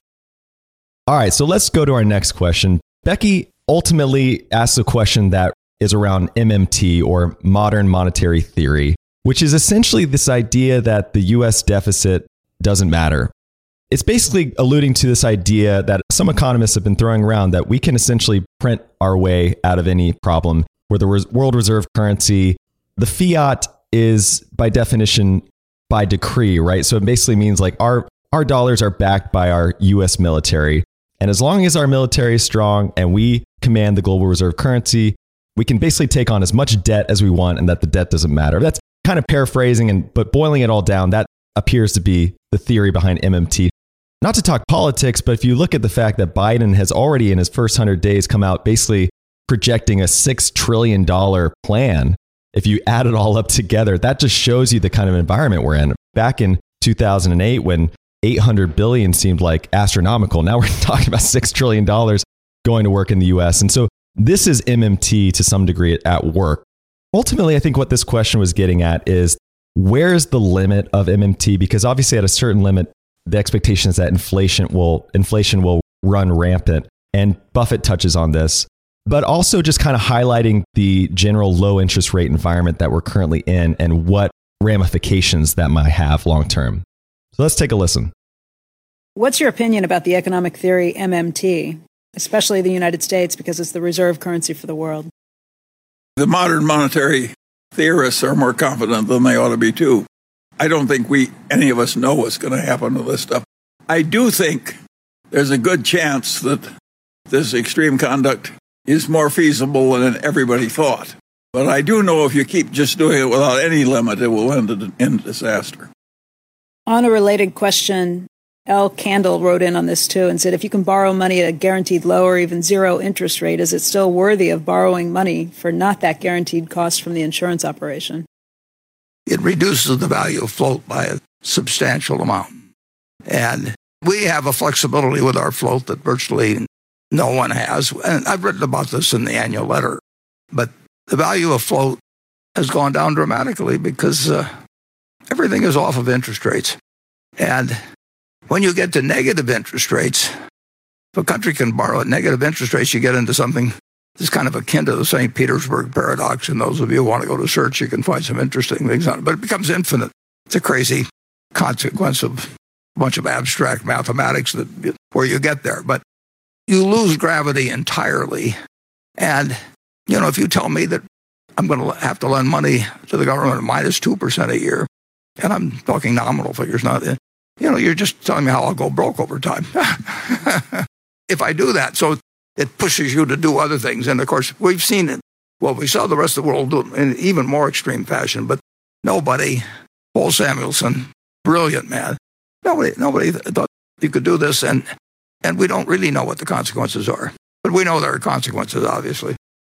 All right, so let's go to our next question. Becky ultimately asks a question that is around MMT, or modern monetary theory, which is essentially this idea that the US deficit doesn't matter. It's basically alluding to this idea that some economists have been throwing around that we can essentially print our way out of any problem. Where the world reserve currency, the fiat is by definition by decree, right? So it basically means like our dollars are backed by our US military. And as long as our military is strong and we command the global reserve currency, we can basically take on as much debt as we want, and that the debt doesn't matter. That's kind of paraphrasing, but boiling it all down, that appears to be the theory behind MMT. Not to talk politics, but if you look at the fact that Biden has already in his first 100 days come out basically projecting a $6 trillion plan, if you add it all up together, that just shows you the kind of environment we're in. Back in 2008, when 800 billion seemed like astronomical, now we're talking about $6 trillion going to work in the US. And so this is MMT to some degree at work. Ultimately, I think what this question was getting at is, where's the limit of MMT? Because obviously at a certain limit, the expectation is that inflation will run rampant. And Buffett touches on this, but also just kind of highlighting the general low interest rate environment that we're currently in and what ramifications that might have long term. So let's take a listen. What's your opinion about the economic theory MMT, especially the United States, because it's the reserve currency for the world? The modern monetary theorists are more confident than they ought to be, too. I don't think any of us know what's going to happen to this stuff. I do think there's a good chance that this extreme conduct is more feasible than everybody thought. But I do know if you keep just doing it without any limit, it will end in disaster. On a related question, L. Candle wrote in on this too and said, if you can borrow money at a guaranteed low or even zero interest rate, is it still worthy of borrowing money for not that guaranteed cost from the insurance operation? It reduces the value of float by a substantial amount. And we have a flexibility with our float that virtually no one has. And I've written about this in the annual letter. But the value of float has gone down dramatically because everything is off of interest rates. And when you get to negative interest rates, a country can borrow at negative interest rates, you get into something that's kind of akin to the St. Petersburg paradox. And those of you who want to go to search, you can find some interesting things on it. But it becomes infinite. It's a crazy consequence of a bunch of abstract mathematics where you get there. But you lose gravity entirely. And, if you tell me that I'm going to have to lend money to the government at minus 2% a year, and I'm talking nominal figures, not, you're just telling me how I'll go broke over time. If I do that, so it pushes you to do other things. And of course, we've seen it. Well, we saw the rest of the world do it in even more extreme fashion, but nobody, Paul Samuelson, brilliant man, nobody thought you could do this, and we don't really know what the consequences are. But we know there are consequences, obviously.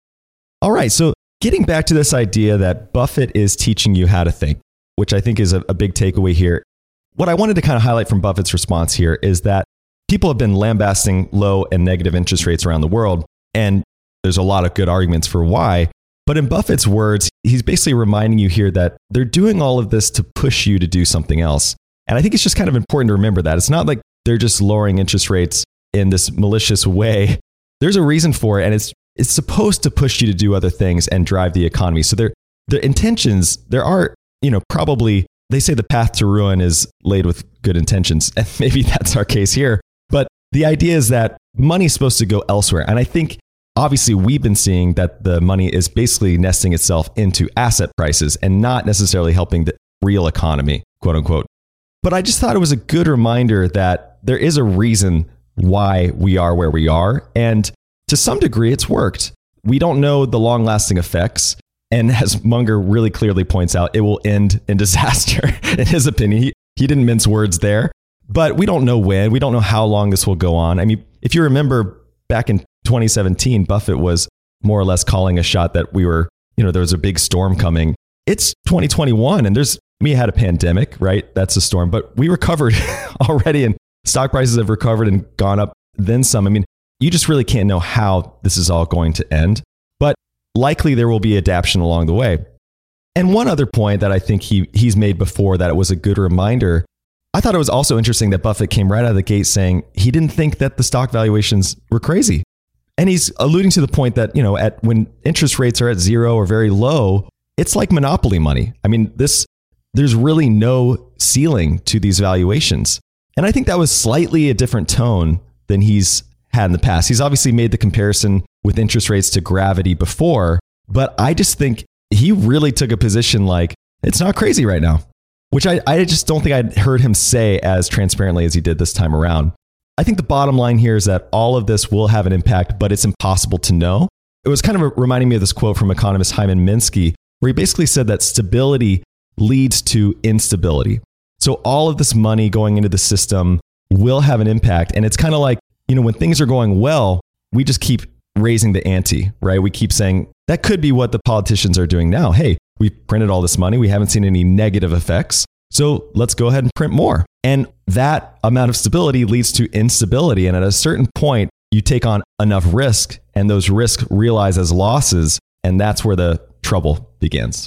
All right, so getting back to this idea that Buffett is teaching you how to think, which I think is a big takeaway here. What I wanted to kind of highlight from Buffett's response here is that people have been lambasting low and negative interest rates around the world, and there's a lot of good arguments for why. But in Buffett's words, he's basically reminding you here that they're doing all of this to push you to do something else. And I think it's just kind of important to remember that. It's not like they're just lowering interest rates in this malicious way. There's a reason for it, and it's supposed to push you to do other things and drive the economy. So their intentions, there are, probably, they say the path to ruin is laid with good intentions, and maybe that's our case here. But the idea is that money is supposed to go elsewhere. And I think, obviously, we've been seeing that the money is basically nesting itself into asset prices and not necessarily helping the real economy, quote unquote. But I just thought it was a good reminder that there is a reason why we are where we are. And to some degree, it's worked. We don't know the long-lasting effects. And as Munger really clearly points out, it will end in disaster, in his opinion. He didn't mince words there. But we don't know when. We don't know how long this will go on. I mean, if you remember back in 2017, Buffett was more or less calling a shot that we were, there was a big storm coming. It's 2021 and we had a pandemic, right? That's a storm, but we recovered already and stock prices have recovered and gone up then some. I mean, you just really can't know how this is all going to end, but likely there will be adaptation along the way. And one other point that I think he's made before that it was a good reminder, I thought it was also interesting that Buffett came right out of the gate saying he didn't think that the stock valuations were crazy. And he's alluding to the point that, when interest rates are at zero or very low, it's like monopoly money. I mean, there's really no ceiling to these valuations. And I think that was slightly a different tone than he's had in the past. He's obviously made the comparison with interest rates to gravity before, but I just think he really took a position like, it's not crazy right now, which I just don't think I'd heard him say as transparently as he did this time around. I think the bottom line here is that all of this will have an impact, but it's impossible to know. It was kind of reminding me of this quote from economist Hyman Minsky, where he basically said that stability leads to instability. So all of this money going into the system will have an impact. And it's kind of like, when things are going well, we just keep raising the ante, right? We keep saying that could be what the politicians are doing now. Hey, we've printed all this money. We haven't seen any negative effects. So let's go ahead and print more. And that amount of stability leads to instability. And at a certain point, you take on enough risk and those risks realize as losses. And that's where the trouble begins.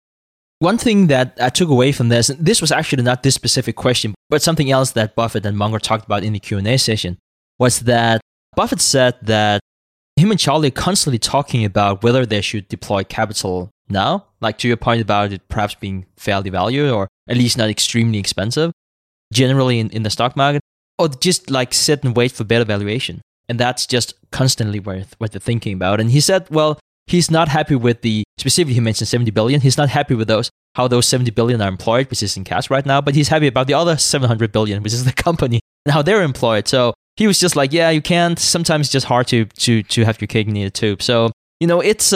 One thing that I took away from this was actually not this specific question, but something else that Buffett and Munger talked about in the Q&A session, was that Buffett said that him and Charlie are constantly talking about whether they should deploy capital now, like to your point about it perhaps being fairly valued or at least not extremely expensive, generally in the stock market, or just like sit and wait for better valuation. And that's just constantly what they're thinking about. And he said, well, he's not happy with specifically he mentioned 70 billion. He's not happy with how those 70 billion are employed, which is in cash right now, but he's happy about the other 700 billion, which is the company, and how they're employed. So he was just like, yeah, you can't, sometimes it's just hard to have your cake and eat it too. So, it's,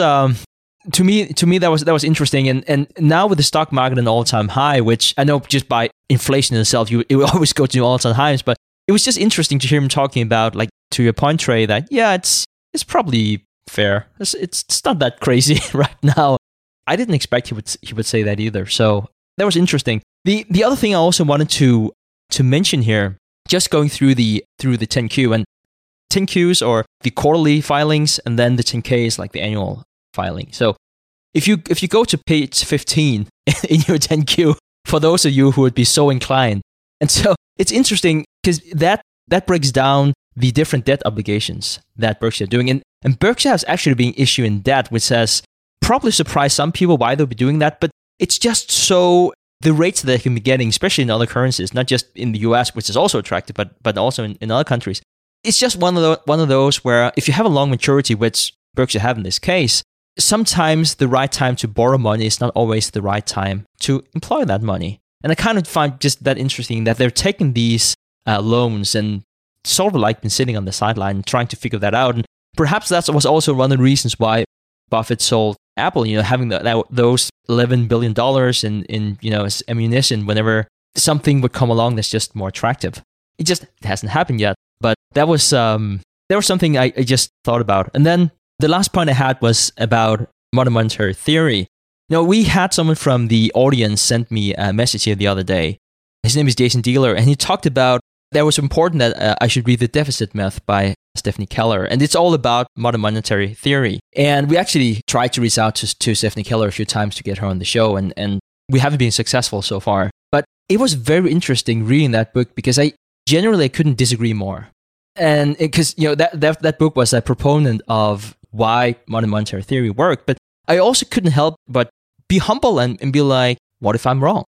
to me, that was interesting. And now with the stock market at an all-time high, which I know just by inflation in itself, it will always go to all-time highs, but it was just interesting to hear him talking about, like, to your point, Trey, that, yeah, it's probably fair. It's not that crazy right now. I didn't expect he would say that either. So that was interesting. The other thing I also wanted to mention here, just going through the 10Q, and 10Qs are the quarterly filings, and then the 10K is like the annual filing. So if you go to page 15 in your 10Q, for those of you who would be so inclined, and so it's interesting because that breaks down the different debt obligations that Berkshire are doing. And Berkshire has actually been issuing debt, which has probably surprised some people why they'll be doing that. But it's just so the rates that they can be getting, especially in other currencies, not just in the US, which is also attractive, but also in other countries. It's just one of those where if you have a long maturity, which Berkshire have in this case, sometimes the right time to borrow money is not always the right time to employ that money. And I kind of find just that interesting that they're taking these loans and sort of like been sitting on the sideline and trying to figure that out. And perhaps that was also one of the reasons why Buffett sold Apple, having those $11 billion in as ammunition whenever something would come along that's just more attractive. It just hasn't happened yet. But that was something I just thought about. And then the last point I had was about modern monetary theory. We had someone from the audience send me a message here the other day. His name is Jason Dealer, and he talked about that was important that I should read The Deficit Myth by Stephanie Keller. And it's all about modern monetary theory. And we actually tried to reach out to Stephanie Keller a few times to get her on the show, and we haven't been successful so far. But it was very interesting reading that book because I couldn't disagree more. And because that book was a proponent of why modern monetary theory worked, but I also couldn't help but be humble and be like, what if I'm wrong?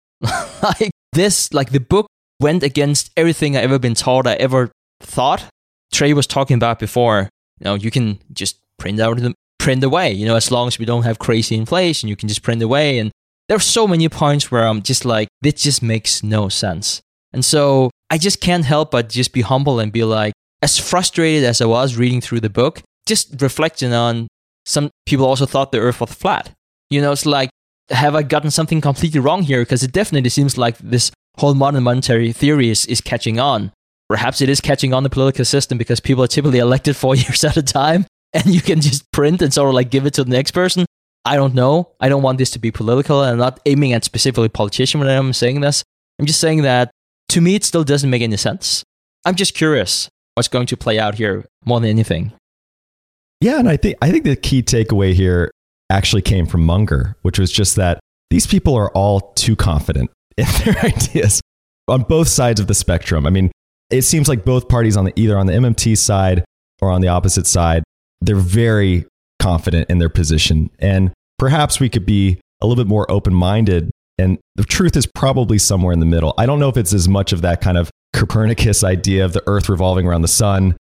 The book went against everything I ever been taught, I ever thought. Trey was talking about before, you can just print away, as long as we don't have crazy inflation, you can just print away. And there are so many points where I'm just like, this just makes no sense. And so I just can't help but just be humble and be like, as frustrated as I was reading through the book, just reflecting on some people also thought the earth was flat. It's like, have I gotten something completely wrong here? Because it definitely seems like this whole modern monetary theory is catching on. Perhaps it is catching on the political system because people are typically elected 4 years at a time and you can just print and sort of like give it to the next person. I don't know. I don't want this to be political, and I'm not aiming at specifically politicians when I'm saying this. I'm just saying that to me, it still doesn't make any sense. I'm just curious what's going to play out here more than anything. Yeah, and I think the key takeaway here actually came from Munger, which was just that these people are all too confident in their ideas on both sides of the spectrum. I mean, it seems like both parties either on the MMT side or on the opposite side, they're very confident in their position. And perhaps we could be a little bit more open-minded, and the truth is probably somewhere in the middle. I don't know if it's as much of that kind of Copernicus idea of the earth revolving around the sun,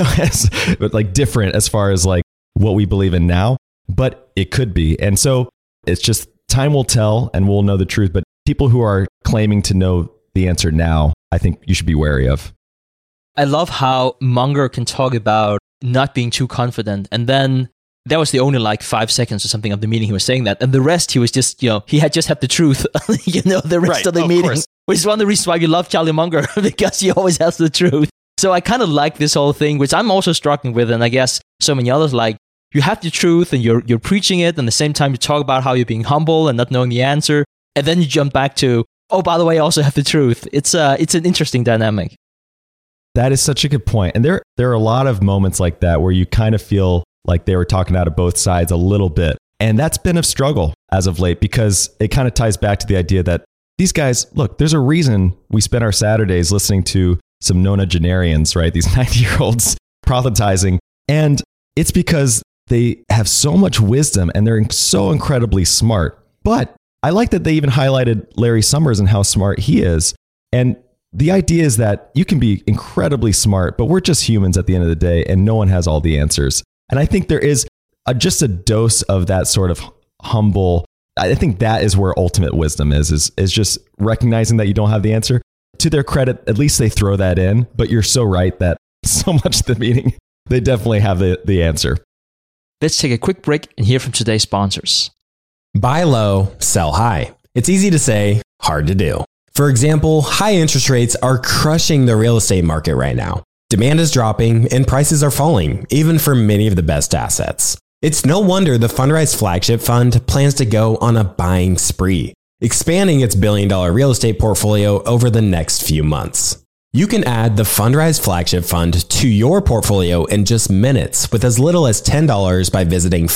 but like different as far as like what we believe in now, but it could be. And so it's just time will tell and we'll know the truth. But people who are claiming to know the answer now, I think you should be wary of. I love how Munger can talk about not being too confident. And then that was the only like 5 seconds or something of the meeting he was saying that. And the rest, he was just, he had just had the truth, the rest of the meeting. Course. Which is one of the reasons why we love Charlie Munger, because he always has the truth. So I kind of like this whole thing, which I'm also struggling with. And I guess so many others, like, you have the truth and you're preaching it. And at the same time, you talk about how you're being humble and not knowing the answer. And then you jump back to, oh, by the way, I also have the truth. It's an interesting dynamic. That is such a good point. And there are a lot of moments like that where you kind of feel like they were talking out of both sides a little bit. And that's been a struggle as of late, because it kind of ties back to the idea that these guys, look, there's a reason we spend our Saturdays listening to some nonagenarians, right? These 90-year-olds proselytizing. And it's because they have so much wisdom and they're so incredibly smart. But I like that they even highlighted Larry Summers and how smart he is. And the idea is that you can be incredibly smart, but we're just humans at the end of the day, and no one has all the answers. And I think there is just a dose of that sort of humble. I think that is where ultimate wisdom is just recognizing that you don't have the answer. To their credit, at least they throw that in. But you're so right that so much of the meeting, they definitely have the answer. Let's take a quick break and hear from today's sponsors. Buy low, sell high. It's easy to say, hard to do. For example, high interest rates are crushing the real estate market right now. Demand is dropping and prices are falling, even for many of the best assets. It's no wonder the Fundrise Flagship Fund plans to go on a buying spree, expanding its billion-dollar real estate portfolio over the next few months. You can add the Fundrise Flagship Fund to your portfolio in just minutes with as little as $10 by visiting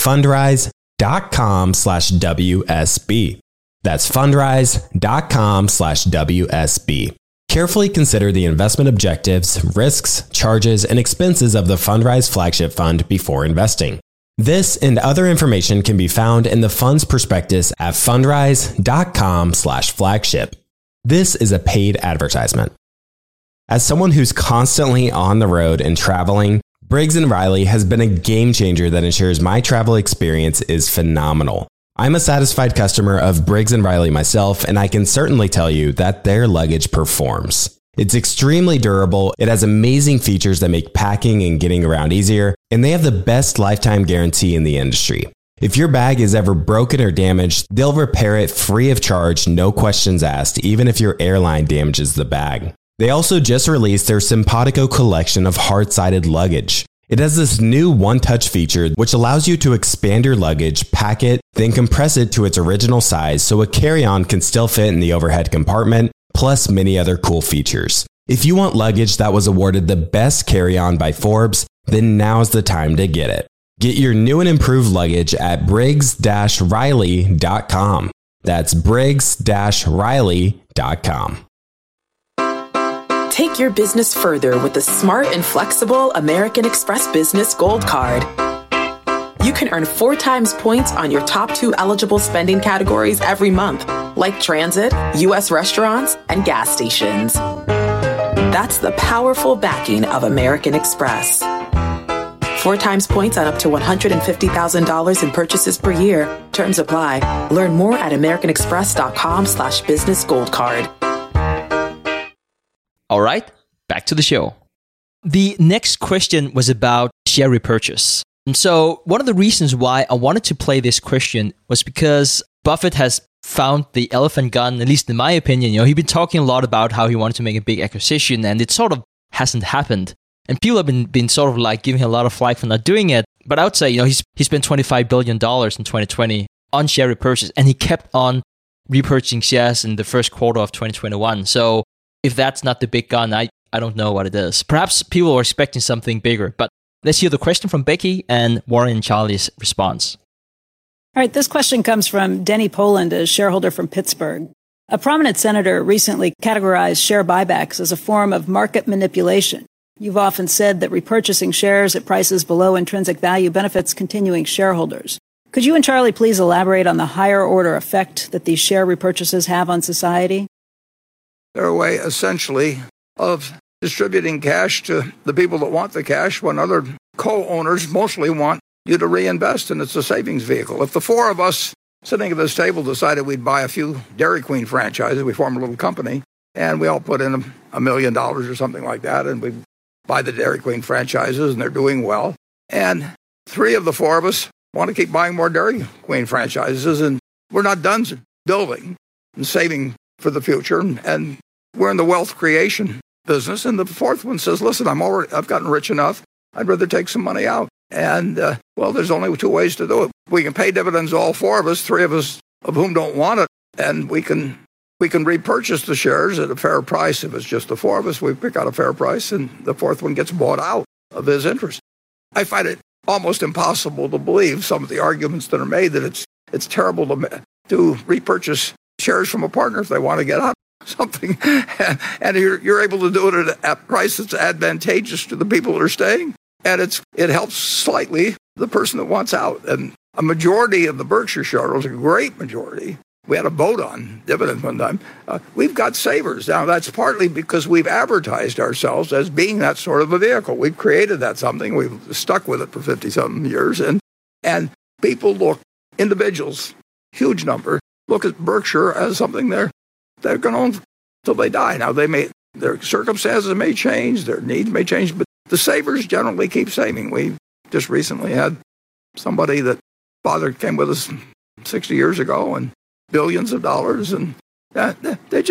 fundrise.com/WSB. That's fundrise.com/WSB. Carefully consider the investment objectives, risks, charges, and expenses of the Fundrise Flagship Fund before investing. This and other information can be found in the fund's prospectus at fundrise.com/flagship. This is a paid advertisement. As someone who's constantly on the road and traveling, Briggs & Riley has been a game changer that ensures my travel experience is phenomenal. I'm a satisfied customer of Briggs & Riley myself, and I can certainly tell you that their luggage performs. It's extremely durable, it has amazing features that make packing and getting around easier, and they have the best lifetime guarantee in the industry. If your bag is ever broken or damaged, they'll repair it free of charge, no questions asked, even if your airline damages the bag. They also just released their Simpatico collection of hard-sided luggage. It has this new one-touch feature which allows you to expand your luggage, pack it, then compress it to its original size so a carry-on can still fit in the overhead compartment, plus many other cool features. If you want luggage that was awarded the best carry-on by Forbes, then now's the time to get it. Get your new and improved luggage at briggs-riley.com. That's briggs-riley.com. Take your business further with the smart and flexible American Express Business Gold Card. You can earn 4 times points on your top 2 eligible spending categories every month, like transit, U.S. restaurants, and gas stations. That's the powerful backing of American Express. 4 times points on up to $150,000 in purchases per year. Terms apply. Learn more at americanexpress.com/business gold card. All right, back to the show. The next question was about share repurchase. And so one of the reasons why I wanted to play this question was because Buffett has found the elephant gun, at least in my opinion. He'd been talking a lot about how he wanted to make a big acquisition, and it sort of hasn't happened. And people have been sort of like giving him a lot of flack for not doing it. But I would say, he spent $25 billion in 2020 on share repurchase, and he kept on repurchasing shares in the first quarter of 2021. So if that's not the big gun, I don't know what it is. Perhaps people are expecting something bigger. But let's hear the question from Becky and Warren and Charlie's response. All right, this question comes from Denny Poland, a shareholder from Pittsburgh. A prominent senator recently categorized share buybacks as a form of market manipulation. You've often said that repurchasing shares at prices below intrinsic value benefits continuing shareholders. Could you and Charlie please elaborate on the higher order effect that these share repurchases have on society? They're a way, essentially, of distributing cash to the people that want the cash when other co-owners mostly want you to reinvest, and it's a savings vehicle. If the 4 of us sitting at this table decided we'd buy a few Dairy Queen franchises, we form a little company, and we all put in $1 million or something like that, and we buy the Dairy Queen franchises, and they're doing well. And 3 of the 4 of us want to keep buying more Dairy Queen franchises, and we're not done building and saving for the future, and we're in the wealth creation business. And the 4th one says, listen, I've gotten rich enough. I'd rather take some money out. And, there's only 2 ways to do it. We can pay dividends, all 4 of us, 3 of us of whom don't want it, and we can repurchase the shares at a fair price. If it's just the 4 of us, we pick out a fair price, and the 4th one gets bought out of his interest. I find it almost impossible to believe some of the arguments that are made that it's terrible to repurchase shares from a partner if they want to get out of something, and you're able to do it at a price that's advantageous to the people that are staying, and it helps slightly the person that wants out. And a majority of the Berkshire shareholders, a great majority, we had a vote on dividends one time, we've got savers. Now, that's partly because we've advertised ourselves as being that sort of a vehicle. We've created that something. We've stuck with it for 50-something years, and people look, individuals, huge number, look at Berkshire as something they're going to own till they die. Now, their circumstances may change, their needs may change, but the savers generally keep saving. We just recently had somebody that father came with us 60 years ago, and billions of dollars, and they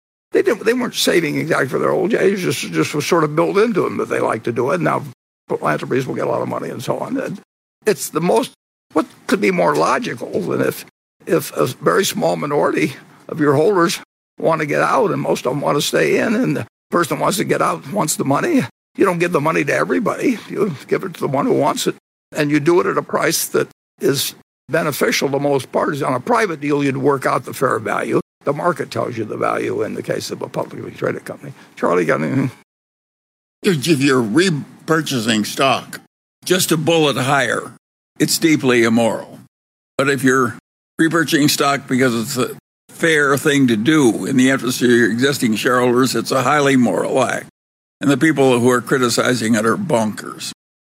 weren't saving exactly for their old age. Just was sort of built into them that they like to do it. Now, philanthropies will get a lot of money and so on. And it's what could be more logical than if a very small minority of your holders want to get out and most of them want to stay in, and the person that wants to get out wants the money. You don't give the money to everybody. You give it to the one who wants it, and you do it at a price that is beneficial to most parties. On a private deal, you'd work out the fair value, The market tells you the value in the case of a publicly traded company. Charlie, got anything? If you're repurchasing stock just a bullet higher, it's deeply immoral. But if you're repurchasing stock because it's a fair thing to do in the interest of your existing shareholders, it's a highly moral act. And the people who are criticizing it are bonkers.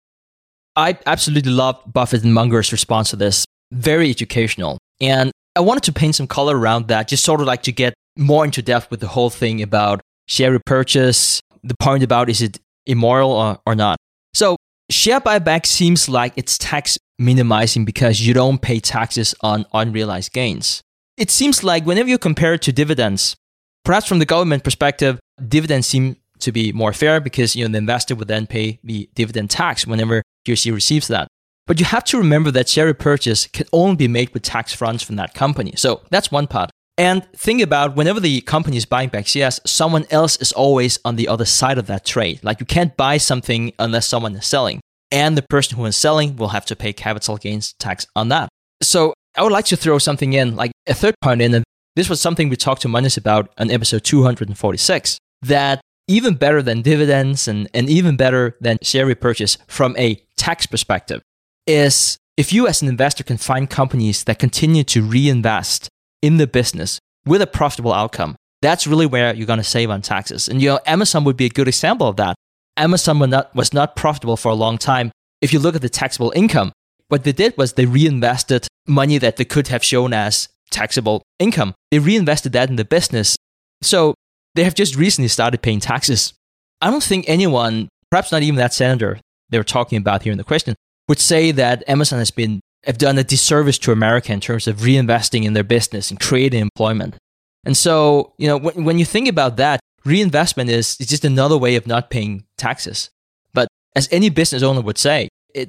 I absolutely love Buffett and Munger's response to this. Very educational. And I wanted to paint some color around that, just sort of like to get more into depth with the whole thing about share repurchase, the point about is it immoral or not. So share buyback seems like it's tax minimizing because you don't pay taxes on unrealized gains. It seems like whenever you compare it to dividends, perhaps from the government perspective, dividends seem to be more fair because the investor would then pay the dividend tax whenever he or she receives that. But you have to remember that share repurchase can only be made with tax funds from that company. So that's one part. And think about whenever the company is buying back shares, someone else is always on the other side of that trade. Like you can't buy something unless someone is selling. And the person who is selling will have to pay capital gains tax on that. So I would like to throw something in, like a third point in, and this was something we talked to Manis about on episode 246, that even better than dividends and even better than share repurchase from a tax perspective is if you as an investor can find companies that continue to reinvest in the business with a profitable outcome, that's really where you're going to save on taxes. And Amazon would be a good example of that. Amazon was not profitable for a long time. If you look at the taxable income, what they did was they reinvested money that they could have shown as taxable income. They reinvested that in the business. So they have just recently started paying taxes. I don't think anyone, perhaps not even that senator they were talking about here in the question, would say that Amazon have done a disservice to America in terms of reinvesting in their business and creating employment. And so, when you think about that, reinvestment is just another way of not paying taxes. But as any business owner would say,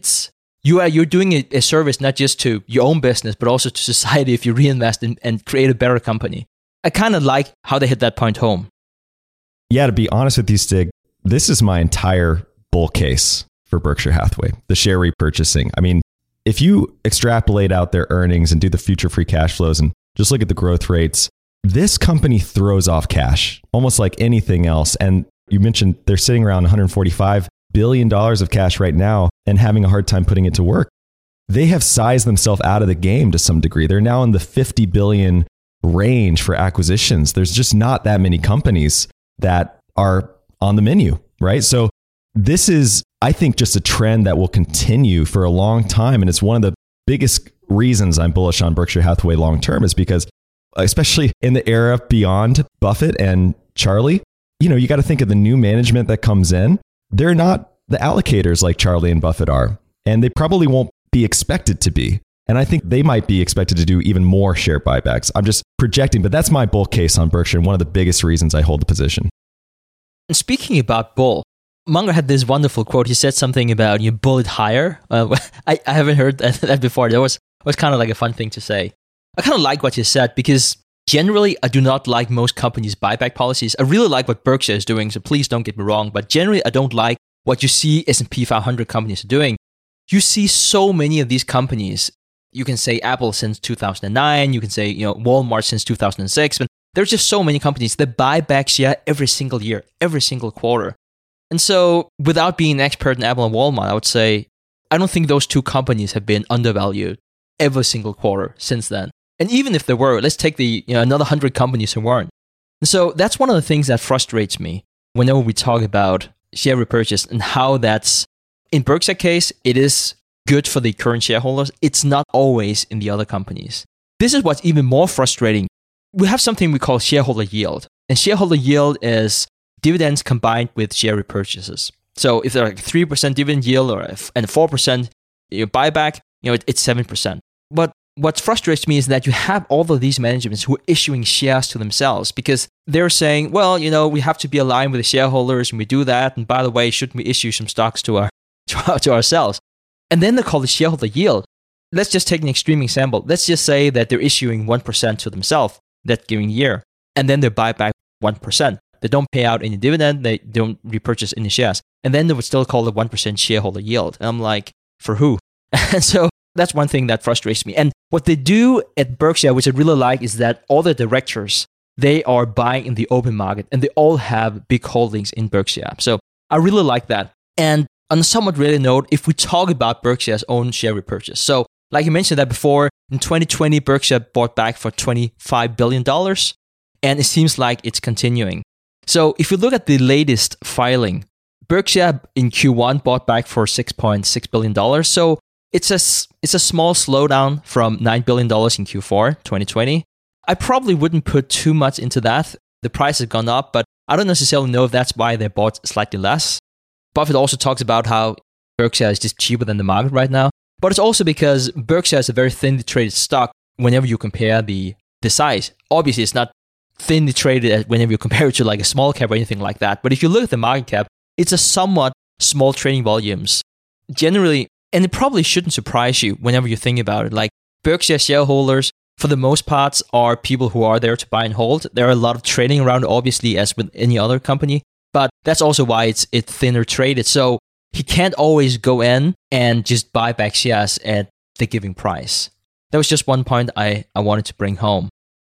you're doing a service not just to your own business, but also to society if you reinvest and create a better company. I kind of like how they hit that point home. Yeah, to be honest with you, Stig, this is my entire bull case for Berkshire Hathaway, the share repurchasing. I mean, if you extrapolate out their earnings and do the future free cash flows and just look at the growth rates, this company throws off cash almost like anything else. And you mentioned they're sitting around $145 billion of cash right now and having a hard time putting it to work. They have sized themselves out of the game to some degree. They're now in the 50 billion range for acquisitions. There's just not that many companies that are on the menu, right? So this is, I think, just a trend that will continue for a long time. And it's one of the biggest reasons I'm bullish on Berkshire Hathaway long term is because, especially in the era beyond Buffett and Charlie, you got to think of the new management that comes in. They're not the allocators like Charlie and Buffett are, and they probably won't be expected to be. And I think they might be expected to do even more share buybacks. I'm just projecting, but that's my bull case on Berkshire and one of the biggest reasons I hold the position. And speaking about bull, Munger had this wonderful quote. He said something about you bullet higher. I haven't heard that before. That was kind of like a fun thing to say. I kind of like what you said because generally I do not like most companies' buyback policies. I really like what Berkshire is doing, so please don't get me wrong. But generally I don't like what you see S&P 500 companies are doing. You see so many of these companies. You can say Apple since 2009. You can say Walmart since 2006. But there's just so many companies that buy back share every single year, every single quarter. And so without being an expert in Apple and Walmart, I would say I don't think those two companies have been undervalued every single quarter since then. And even if there were, let's take another 100 companies who weren't. And so that's one of the things that frustrates me whenever we talk about share repurchase and how that's, in Berkshire case, it is good for the current shareholders. It's not always in the other companies. This is what's even more frustrating. We have something we call shareholder yield. And shareholder yield is dividends combined with share repurchases. So if they're like 3% dividend yield and 4% buyback, it's 7%. But what frustrates me is that you have all of these managements who are issuing shares to themselves because they're saying, well, we have to be aligned with the shareholders and we do that. And by the way, shouldn't we issue some stocks to ourselves? And then they call the shareholder yield. Let's just take an extreme example. Let's just say that they're issuing 1% to themselves that given year, and then they buy back 1%. They don't pay out any dividend. They don't repurchase any shares. And then they would still call it 1% shareholder yield. And I'm like, for who? And so that's one thing that frustrates me. And what they do at Berkshire, which I really like, is that all the directors they are buying in the open market and they all have big holdings in Berkshire. So I really like that. And on a somewhat related note, if we talk about Berkshire's own share repurchase. So like you mentioned that before, in 2020, Berkshire bought back for $25 billion, and it seems like it's continuing. So if you look at the latest filing, Berkshire in Q1 bought back for $6.6 billion. So it's a small slowdown from $9 billion in Q4 2020. I probably wouldn't put too much into that. The price has gone up, but I don't necessarily know if that's why they bought slightly less. Buffett also talks about how Berkshire is just cheaper than the market right now. But it's also because Berkshire is a very thinly traded stock whenever you compare the size. Obviously, it's not thinly traded whenever you compare it to like a small cap or anything like that. But if you look at the market cap, it's a somewhat small trading volumes. Generally, and it probably shouldn't surprise you whenever you think about it. Like Berkshire shareholders, for the most part, are people who are there to buy and hold. There are a lot of trading around, obviously, as with any other company. But that's also why it's thinner traded. So he can't always go in and just buy back shares at the giving price. That was just one point I wanted to bring home.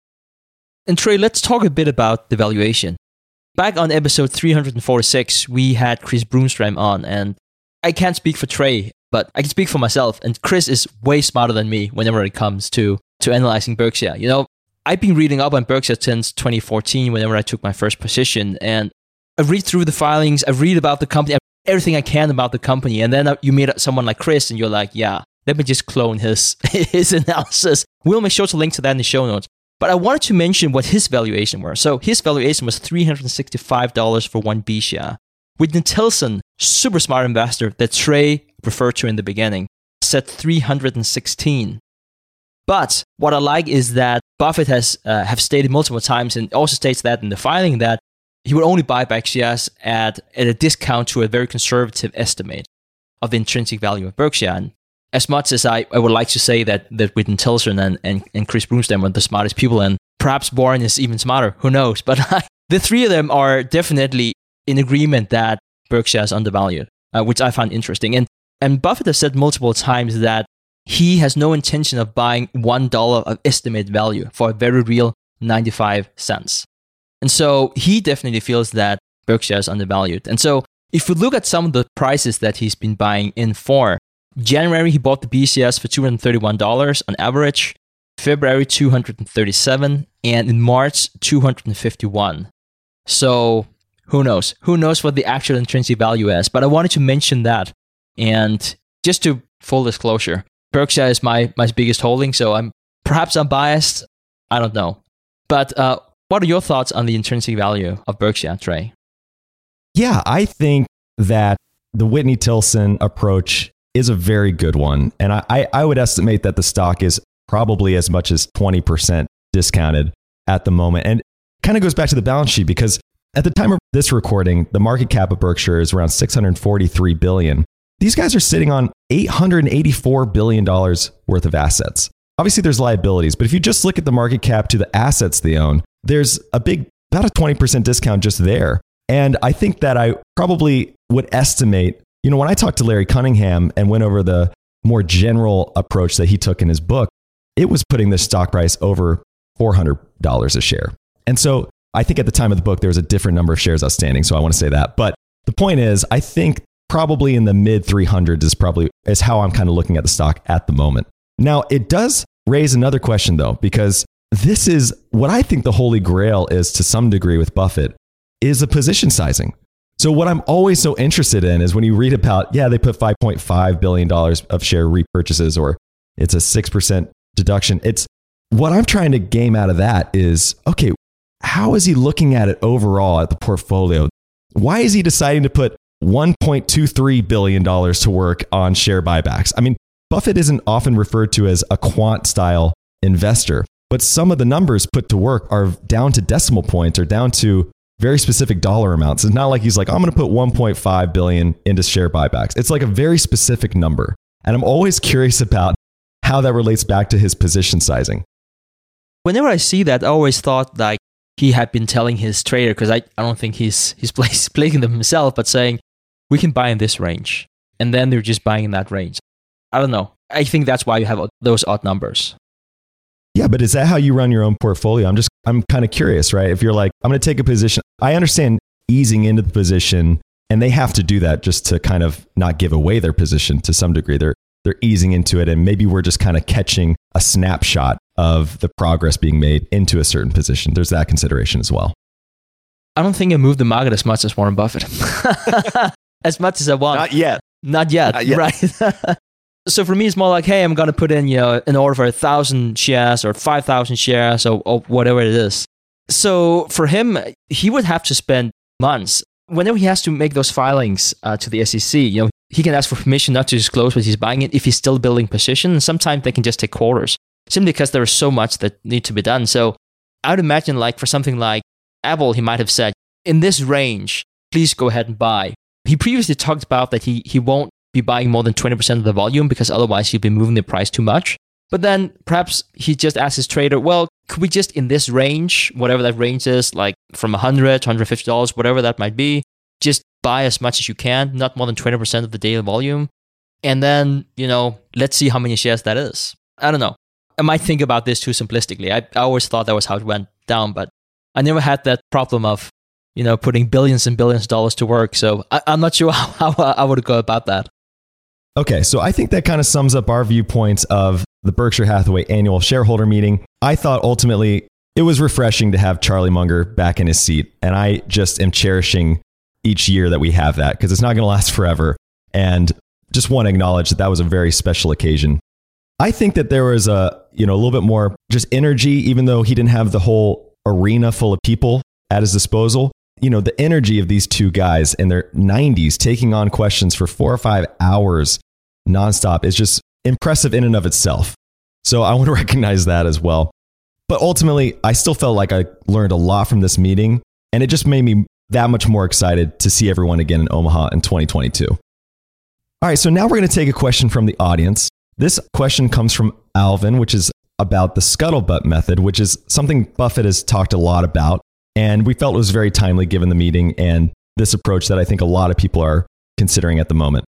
And Trey, let's talk a bit about the valuation. Back on episode 346, we had Chris Broomstram on, and I can't speak for Trey, but I can speak for myself. And Chris is way smarter than me whenever it comes to analyzing Berkshire. You know, I've been reading up on Berkshire since 2014 whenever I took my first position, and I read through the filings, I read about the company, everything I can about the company, and then you meet someone like Chris and you're like, yeah, let me just clone his analysis. We'll make sure to link to that in the show notes. But I wanted to mention what his valuation were. So his valuation was $365 for one B share. Whitney Tilson, super smart investor that Trey referred to in the beginning, said $316. But what I like is that Buffett has have stated multiple times, and also states that in the filing, that he would only buy back shares at a discount to a very conservative estimate of the intrinsic value of Berkshire. And as much as I would like to say that Whitney Tilson and Chris Broomstram are the smartest people, and perhaps Warren is even smarter, who knows? But the three of them are definitely in agreement that Berkshire is undervalued, which I find interesting. And Buffett has said multiple times that he has no intention of buying $1 of estimated value for a very real 95 cents. And so he definitely feels that Berkshire is undervalued. And so if we look at some of the prices that he's been buying in for, January, he bought the BCS for $231 on average, February, $237, and in March, $251. So who knows? Who knows what the actual intrinsic value is? But I wanted to mention that. And just to full disclosure, Berkshire is my biggest holding, so I'm biased. I don't know. But what are your thoughts on the intrinsic value of Berkshire, Trey? Yeah, I think that the Whitney Tilson approach is a very good one. And I would estimate that the stock is probably as much as 20% discounted at the moment. And kind of goes back to the balance sheet, because at the time of this recording, the market cap of Berkshire is around $643 billion. These guys are sitting on $884 billion worth of assets. Obviously, there's liabilities, but if you just look at the market cap to the assets they own, there's about a 20% discount just there. And I think that I probably would estimate, when I talked to Larry Cunningham and went over the more general approach that he took in his book, it was putting the stock price over $400 a share. And so I think at the time of the book, there was a different number of shares outstanding. So I want to say that. But the point is, I think probably in the mid 300s is how I'm kind of looking at the stock at the moment. Now, it does raise another question, though, because this is what I think the holy grail is to some degree with Buffett, is a position sizing. So what I'm always so interested in is when you read about, they put $5.5 billion of share repurchases, or it's a 6% deduction. It's what I'm trying to game out of that is, okay, how is he looking at it overall at the portfolio? Why is he deciding to put $1.23 billion to work on share buybacks? I mean, Buffett isn't often referred to as a quant style investor, but some of the numbers put to work are down to decimal points or down to very specific dollar amounts. It's not like he's like, I'm going to put 1.5 billion into share buybacks. It's like a very specific number. And I'm always curious about how that relates back to his position sizing. Whenever I see that, I always thought like he had been telling his trader, because I don't think he's placing them himself, but saying, we can buy in this range. And then they're just buying in that range. I don't know. I think that's why you have those odd numbers. Yeah, but is that how you run your own portfolio? I'm just I'm kind of curious, right? If you're like, I'm going to take a position, I understand easing into the position, and they have to do that just to kind of not give away their position to some degree. They're easing into it, and maybe we're just kind of catching a snapshot of the progress being made into a certain position. There's that consideration as well. I don't think I moved the market as much as Warren Buffett. As much as I want. Not yet. Right? So for me, it's more like, hey, I'm going to put in, an order for 1,000 shares or 5,000 shares or whatever it is. So for him, he would have to spend months. Whenever he has to make those filings to the SEC, he can ask for permission not to disclose what he's buying it if he's still building position. And sometimes they can just take quarters, simply because there is so much that need to be done. So I would imagine, like for something like Apple, he might have said, in this range, please go ahead and buy. He previously talked about that he won't be buying more than 20% of the volume because otherwise he'll be moving the price too much. But then perhaps he just asked his trader, well, could we just in this range, whatever that range is, like from $100 to $150, whatever that might be, just buy as much as you can, not more than 20% of the daily volume. And then, let's see how many shares that is. I don't know. I might think about this too simplistically. I always thought that was how it went down, but I never had that problem of, putting billions and billions of dollars to work. So I'm not sure how I would go about that. Okay, so I think that kind of sums up our viewpoints of the Berkshire Hathaway annual shareholder meeting. I thought ultimately it was refreshing to have Charlie Munger back in his seat. And I just am cherishing each year that we have that because it's not going to last forever. And just want to acknowledge that was a very special occasion. I think that there was a little bit more just energy, even though he didn't have the whole arena full of people at his disposal. The energy of these two guys in their 90s taking on questions for 4 or 5 hours nonstop is just impressive in and of itself. So I want to recognize that as well. But ultimately, I still felt like I learned a lot from this meeting, and it just made me that much more excited to see everyone again in Omaha in 2022. All right, so now we're going to take a question from the audience. This question comes from Alvin, which is about the scuttlebutt method, which is something Buffett has talked a lot about. And we felt it was very timely given the meeting and this approach that I think a lot of people are considering at the moment.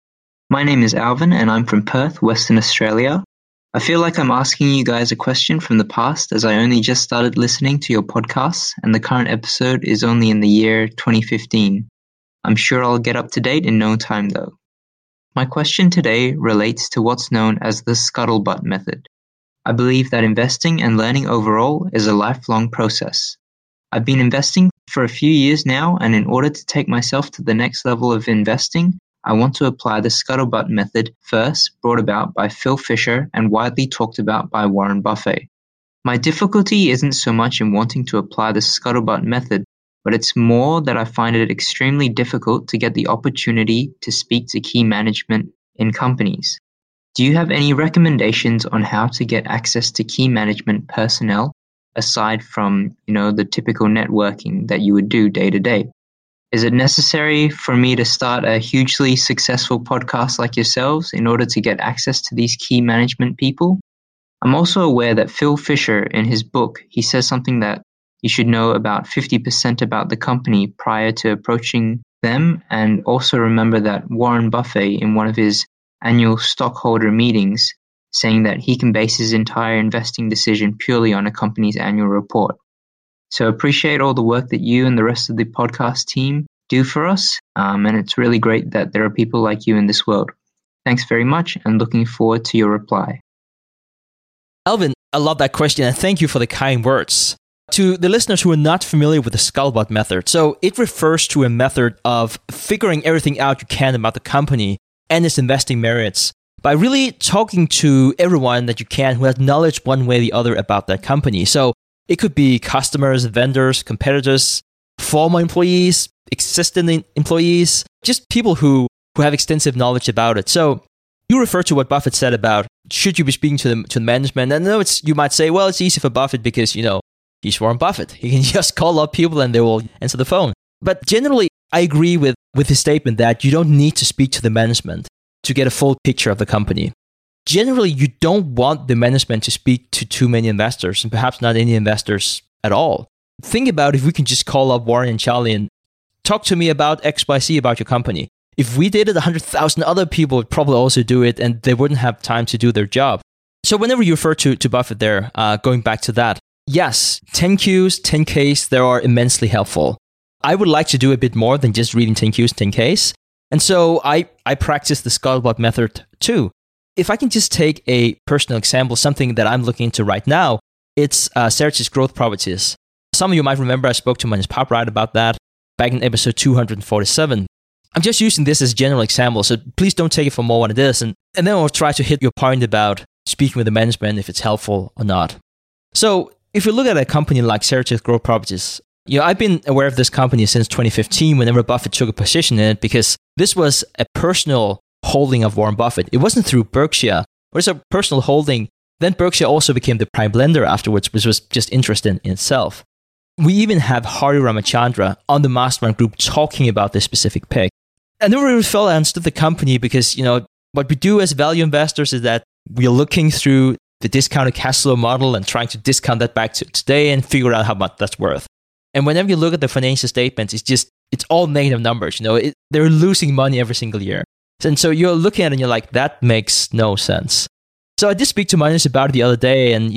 My name is Alvin and I'm from Perth, Western Australia. I feel like I'm asking you guys a question from the past as I only just started listening to your podcasts and the current episode is only in the year 2015. I'm sure I'll get up to date in no time though. My question today relates to what's known as the scuttlebutt method. I believe that investing and learning overall is a lifelong process. I've been investing for a few years now, and in order to take myself to the next level of investing, I want to apply the scuttlebutt method first brought about by Phil Fisher and widely talked about by Warren Buffett. My difficulty isn't so much in wanting to apply the scuttlebutt method, but it's more that I find it extremely difficult to get the opportunity to speak to key management in companies. Do you have any recommendations on how to get access to key management personnel aside from, the typical networking that you would do day to day? Is it necessary for me to start a hugely successful podcast like yourselves in order to get access to these key management people? I'm also aware that Phil Fisher, in his book, he says something that you should know about 50% about the company prior to approaching them, and also remember that Warren Buffett, in one of his annual stockholder meetings, saying that he can base his entire investing decision purely on a company's annual report. So appreciate all the work that you and the rest of the podcast team do for us, and it's really great that there are people like you in this world. Thanks very much, and looking forward to your reply. Alvin, I love that question, and thank you for the kind words. To the listeners who are not familiar with the scuttlebutt method, so it refers to a method of figuring everything out you can about the company and its investing merits by really talking to everyone that you can who has knowledge one way or the other about that company. So it could be customers, vendors, competitors, former employees, existing employees, just people who have extensive knowledge about it. So you refer to what Buffett said about should you be speaking to the management. And I know you might say, well, it's easy for Buffett because, he's Warren Buffett. He can just call up people and they will answer the phone. But generally, I agree with his statement that you don't need to speak to the management to get a full picture of the company. Generally, you don't want the management to speak to too many investors, and perhaps not any investors at all. Think about if we can just call up Warren and Charlie and talk to me about XYZ about your company. If we did it, 100,000 other people would probably also do it, and they wouldn't have time to do their job. So whenever you refer to Buffett there, going back to that, yes, 10Qs, 10Ks, they are immensely helpful. I would like to do a bit more than just reading 10Qs, 10Ks. And so I practice the Scuttlebutt method too. If I can just take a personal example, something that I'm looking into right now, it's Ceretis growth properties. Some of you might remember I spoke to Magnus Pappwright about that back in episode 247. I'm just using this as a general example, so please don't take it for more what it is. And then I'll try to hit your point about speaking with the management, if it's helpful or not. So if you look at a company like Ceretis growth properties, I've been aware of this company since 2015 whenever Buffett took a position in it, because this was a personal holding of Warren Buffett. It wasn't through Berkshire. It was a personal holding. Then Berkshire also became the prime lender afterwards, which was just interesting in itself. We even have Hari Ramachandra on the mastermind group talking about this specific pick. I never really felt I understood the company because, what we do as value investors is that we're looking through the discounted cash flow model and trying to discount that back to today and figure out how much that's worth. And whenever you look at the financial statements, it's all negative numbers. They're losing money every single year. And so you're looking at it and you're like, that makes no sense. So I did speak to Magnus about it the other day and,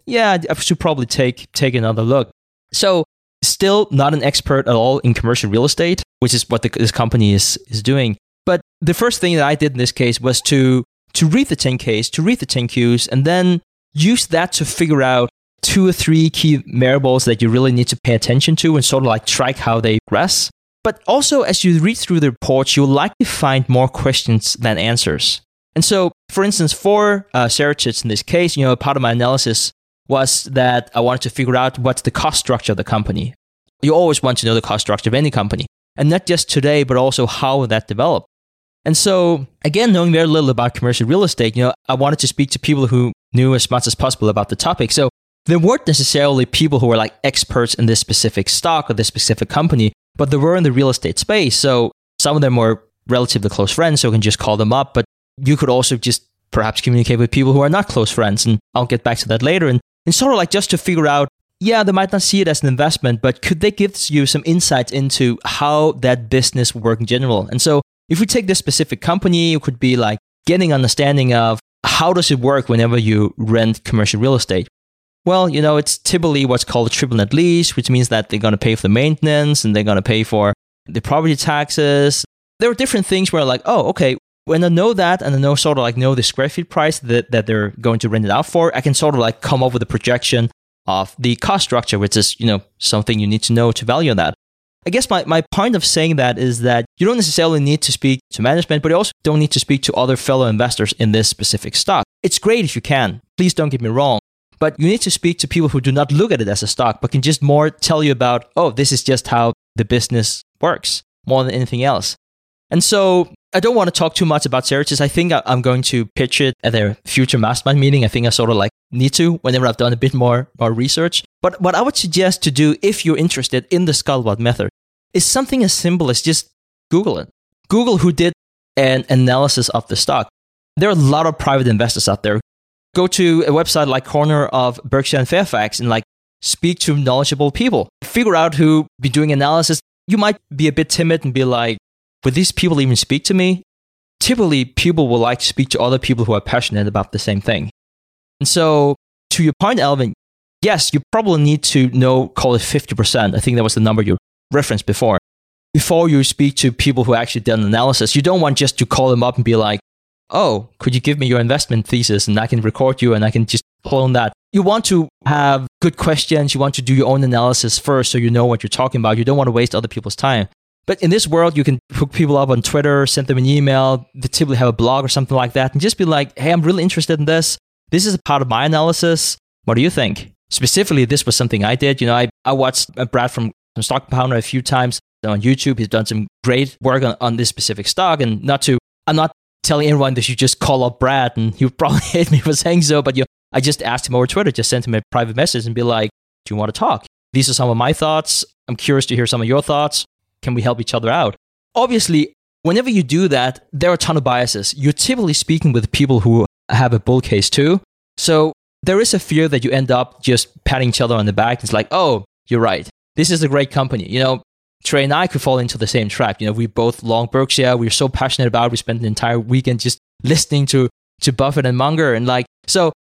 I should probably take another look. So still not an expert at all in commercial real estate, which is what this company is doing. But the first thing that I did in this case was to read the 10Ks, to read the 10Qs, and then use that to figure out 2 or 3 key variables that you really need to pay attention to and sort of like track how they progress. But also, as you read through the reports, you'll likely find more questions than answers. And so, for instance, for Ceretis in this case, part of my analysis was that I wanted to figure out what's the cost structure of the company. You always want to know the cost structure of any company, and not just today, but also how that developed. And so, again, knowing very little about commercial real estate, I wanted to speak to people who knew as much as possible about the topic. So there weren't necessarily people who were like experts in this specific stock or this specific company, but they were in the real estate space. So some of them were relatively close friends, so you can just call them up. But you could also just perhaps communicate with people who are not close friends. And I'll get back to that later. And sort of like just to figure out, they might not see it as an investment, but could they give you some insights into how that business works in general? And so if we take this specific company, it could be like getting understanding of how does it work whenever you rent commercial real estate. Well, it's typically what's called a triple net lease, which means that they're going to pay for the maintenance and they're going to pay for the property taxes. There are different things where like, oh, okay, when I know that and I know the square feet price that they're going to rent it out for, I can sort of like come up with a projection of the cost structure, which is, something you need to know to value that. I guess my point of saying that is that you don't necessarily need to speak to management, but you also don't need to speak to other fellow investors in this specific stock. It's great if you can. Please don't get me wrong. But you need to speak to people who do not look at it as a stock, but can just more tell you about, oh, this is just how the business works, more than anything else. And so I don't want to talk too much about Ceretis. I think I'm going to pitch it at their future mastermind meeting. I think I sort of like need to whenever I've done a bit more research. But what I would suggest to do if you're interested in the Scuttlebutt method is something as simple as just Google it. Google who did an analysis of the stock. There are a lot of private investors out there. Go to a website like Corner of Berkshire and Fairfax and like speak to knowledgeable people. Figure out who be doing analysis. You might be a bit timid and be like, would these people even speak to me? Typically, people will like to speak to other people who are passionate about the same thing. And so, to your point, Alvin, yes, you probably need to know, call it 50%. I think that was the number you referenced before you speak to people who actually did an analysis. You don't want just to call them up and be like, oh, could you give me your investment thesis and I can record you and I can just clone that. You want to have good questions. You want to do your own analysis first so you know what you're talking about. You don't want to waste other people's time. But in this world, you can hook people up on Twitter, send them an email, they typically have a blog or something like that, and just be like, hey, I'm really interested in this. This is a part of my analysis. What do you think? Specifically, this was something I did. I watched Brad from Stock Compounder a few times on YouTube. He's done some great work on this specific stock. And I'm not telling everyone that you just call up Brad, and he would probably hate me for saying so, but I just asked him over Twitter, just sent him a private message and be like, do you want to talk? These are some of my thoughts. I'm curious to hear some of your thoughts. Can we help each other out? Obviously, whenever you do that, there are a ton of biases. You're typically speaking with people who have a bull case too. So there is a fear that you end up just patting each other on the back. It's like, oh, you're right. This is a great company. Trey and I could fall into the same trap. We both long Berkshire. We're so passionate about it. We spent an entire weekend just listening to Buffett and Munger. And so,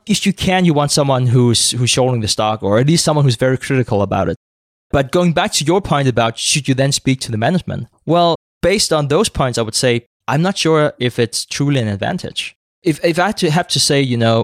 if you can, you want someone who's shouldering the stock, or at least someone who's very critical about it. But going back to your point about should you then speak to the management? Well, based on those points, I would say I'm not sure if it's truly an advantage. If I had to have to say,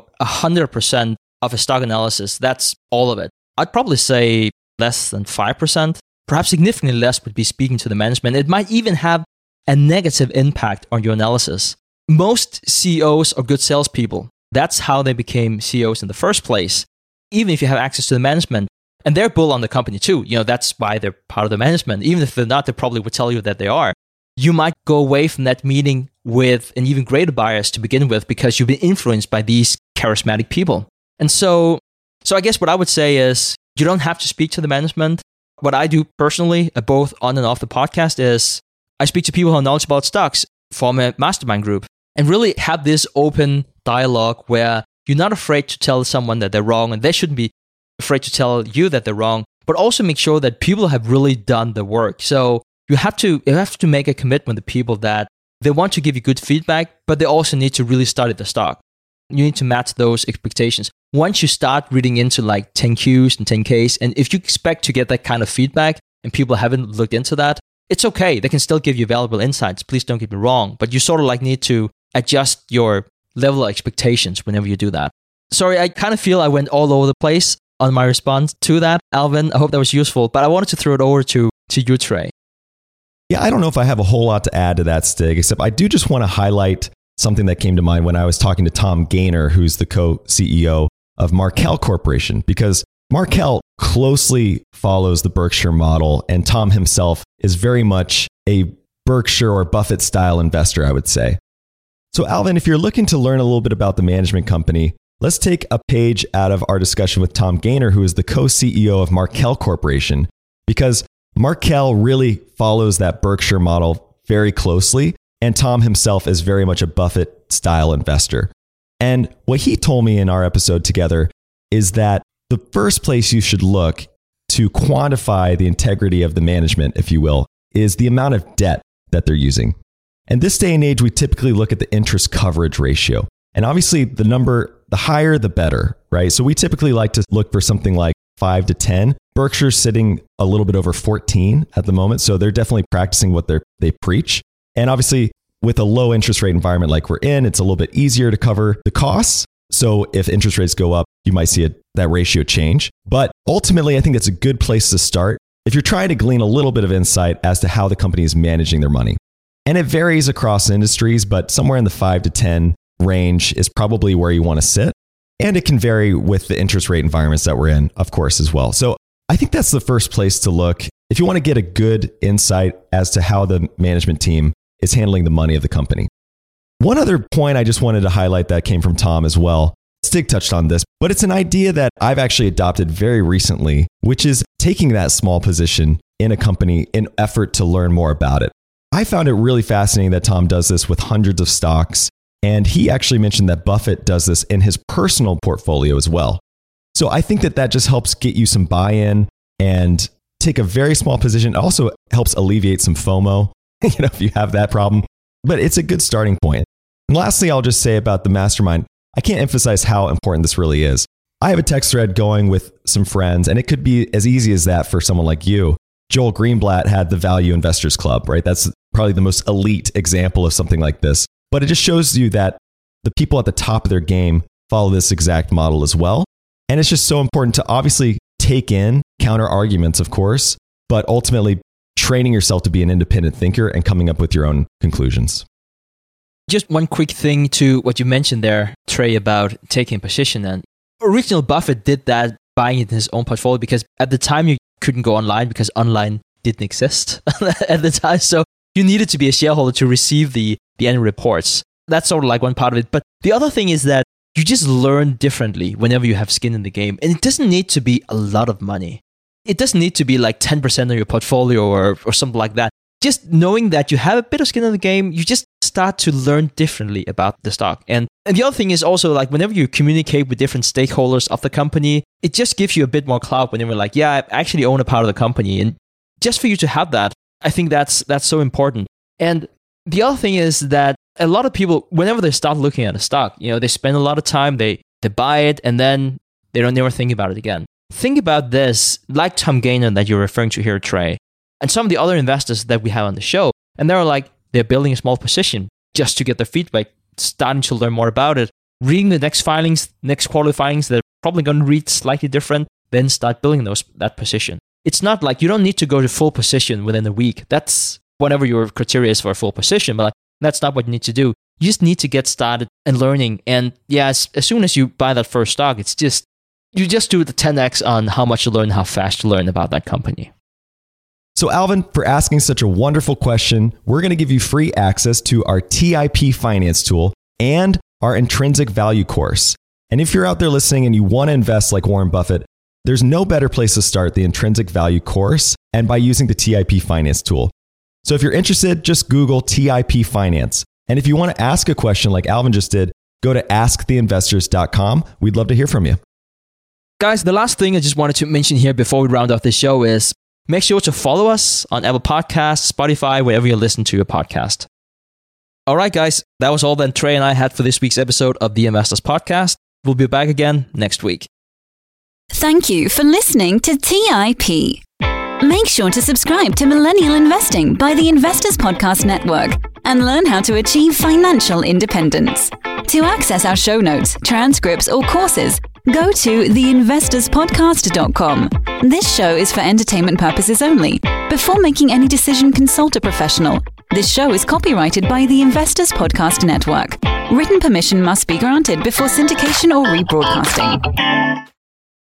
100% of a stock analysis, that's all of it, I'd probably say less than 5%, perhaps significantly less would be speaking to the management. It might even have a negative impact on your analysis. Most CEOs are good salespeople. That's how they became CEOs in the first place. Even if you have access to the management, and they're bull on the company too, that's why they're part of the management. Even if they're not, they probably would tell you that they are. You might go away from that meeting with an even greater bias to begin with because you've been influenced by these charismatic people. And so I guess what I would say is you don't have to speak to the management. What I do personally, both on and off the podcast, is I speak to people who are knowledgeable about stocks, form a mastermind group, and really have this open dialogue where you're not afraid to tell someone that they're wrong, and they shouldn't be afraid to tell you that they're wrong, but also make sure that people have really done the work. So you have to make a commitment to people that they want to give you good feedback, but they also need to really study the stock. You need to match those expectations. Once you start reading into like 10Qs and 10Ks, and if you expect to get that kind of feedback and people haven't looked into that, it's okay. They can still give you valuable insights. Please don't get me wrong, but you sort of like need to adjust your level of expectations whenever you do that. Sorry, I kind of feel I went all over the place on my response to that, Alvin. I hope that was useful, but I wanted to throw it over to you, Trey. Yeah, I don't know if I have a whole lot to add to that, Stig, except I do just want to highlight something that came to mind when I was talking to Tom Gaynor, who's the co-CEO of Markel Corporation, because Markel closely follows the Berkshire model, and Tom himself is very much a Berkshire or Buffett style investor, I would say. So Alvin, if you're looking to learn a little bit about the management company, let's take a page out of our discussion with Tom Gaynor, who is the co-CEO of Markel Corporation, because Markel really follows that Berkshire model very closely, and Tom himself is very much a Buffett-style investor. And what he told me in our episode together is that the first place you should look to quantify the integrity of the management, if you will, is the amount of debt that they're using. And this day and age, we typically look at the interest coverage ratio. And obviously, the higher, the better, right? So we typically like to look for something like 5 to 10. Berkshire's sitting a little bit over 14 at the moment. So they're definitely practicing what they preach. And obviously, with a low interest rate environment like we're in, it's a little bit easier to cover the costs. So if interest rates go up, you might see that ratio change. But ultimately, I think it's a good place to start if you're trying to glean a little bit of insight as to how the company is managing their money. And it varies across industries, but somewhere in the 5 to 10 range is probably where you want to sit. And it can vary with the interest rate environments that we're in, of course, as well. So I think that's the first place to look if you want to get a good insight as to how the management team is handling the money of the company. One other point I just wanted to highlight that came from Tom as well. Stig touched on this, but it's an idea that I've actually adopted very recently, which is taking that small position in a company in effort to learn more about it. I found it really fascinating that Tom does this with hundreds of stocks, and he actually mentioned that Buffett does this in his personal portfolio as well. So I think that just helps get you some buy-in and take a very small position. It also helps alleviate some FOMO, if you have that problem. But it's a good starting point. And lastly, I'll just say about the mastermind, I can't emphasize how important this really is. I have a text thread going with some friends, and it could be as easy as that for someone like you. Joel Greenblatt had the Value Investors Club, right? That's probably the most elite example of something like this. But it just shows you that the people at the top of their game follow this exact model as well. And it's just so important to obviously take in counter arguments, of course, but ultimately training yourself to be an independent thinker and coming up with your own conclusions. Just one quick thing to what you mentioned there, Trey, about taking a position. And original Buffett did that, buying it in his own portfolio, because at the time you couldn't go online because online didn't exist at the time. So you needed to be a shareholder to receive the annual reports. That's sort of like one part of it. But the other thing is that you just learn differently whenever you have skin in the game. And it doesn't need to be a lot of money. It doesn't need to be like 10% of your portfolio or something like that. Just knowing that you have a bit of skin in the game, you just start to learn differently about the stock. And the other thing is also like whenever you communicate with different stakeholders of the company, it just gives you a bit more clout whenever you're like, yeah, I actually own a part of the company. And just for you to have that, I think that's so important. And the other thing is that a lot of people, whenever they start looking at a stock, they spend a lot of time, they They buy it and then they don't never think about it again. Think about this, like Tom Gaynon that you're referring to here, Trey, and some of the other investors that we have on the show. And they're like, they're building a small position just to get their feedback, starting to learn more about it, reading the next quarterly filings, they're probably going to read slightly different, then start building that position. It's not like you don't need to go to full position within a week. That's whatever your criteria is for a full position, but that's not what you need to do. You just need to get started and learning. And yeah, as soon as you buy that first stock, you just do the 10x on how much you learn, how fast you learn about that company. So Alvin, for asking such a wonderful question, we're going to give you free access to our TIP finance tool and our intrinsic value course. And if you're out there listening and you want to invest like Warren Buffett, there's no better place to start the intrinsic value course and by using the TIP finance tool. So if you're interested, just Google TIP finance. And if you want to ask a question like Alvin just did, go to asktheinvestors.com. We'd love to hear from you. Guys, the last thing I just wanted to mention here before we round off the show is make sure to follow us on Apple Podcasts, Spotify, wherever you listen to your podcast. All right, guys, that was all that Trey and I had for this week's episode of the Investors Podcast. We'll be back again next week. Thank you for listening to TIP. Make sure to subscribe to Millennial Investing by the Investors Podcast Network and learn how to achieve financial independence. To access our show notes, transcripts, or courses, go to theinvestorspodcast.com. This show is for entertainment purposes only. Before making any decision, consult a professional. This show is copyrighted by the Investors Podcast Network. Written permission must be granted before syndication or rebroadcasting.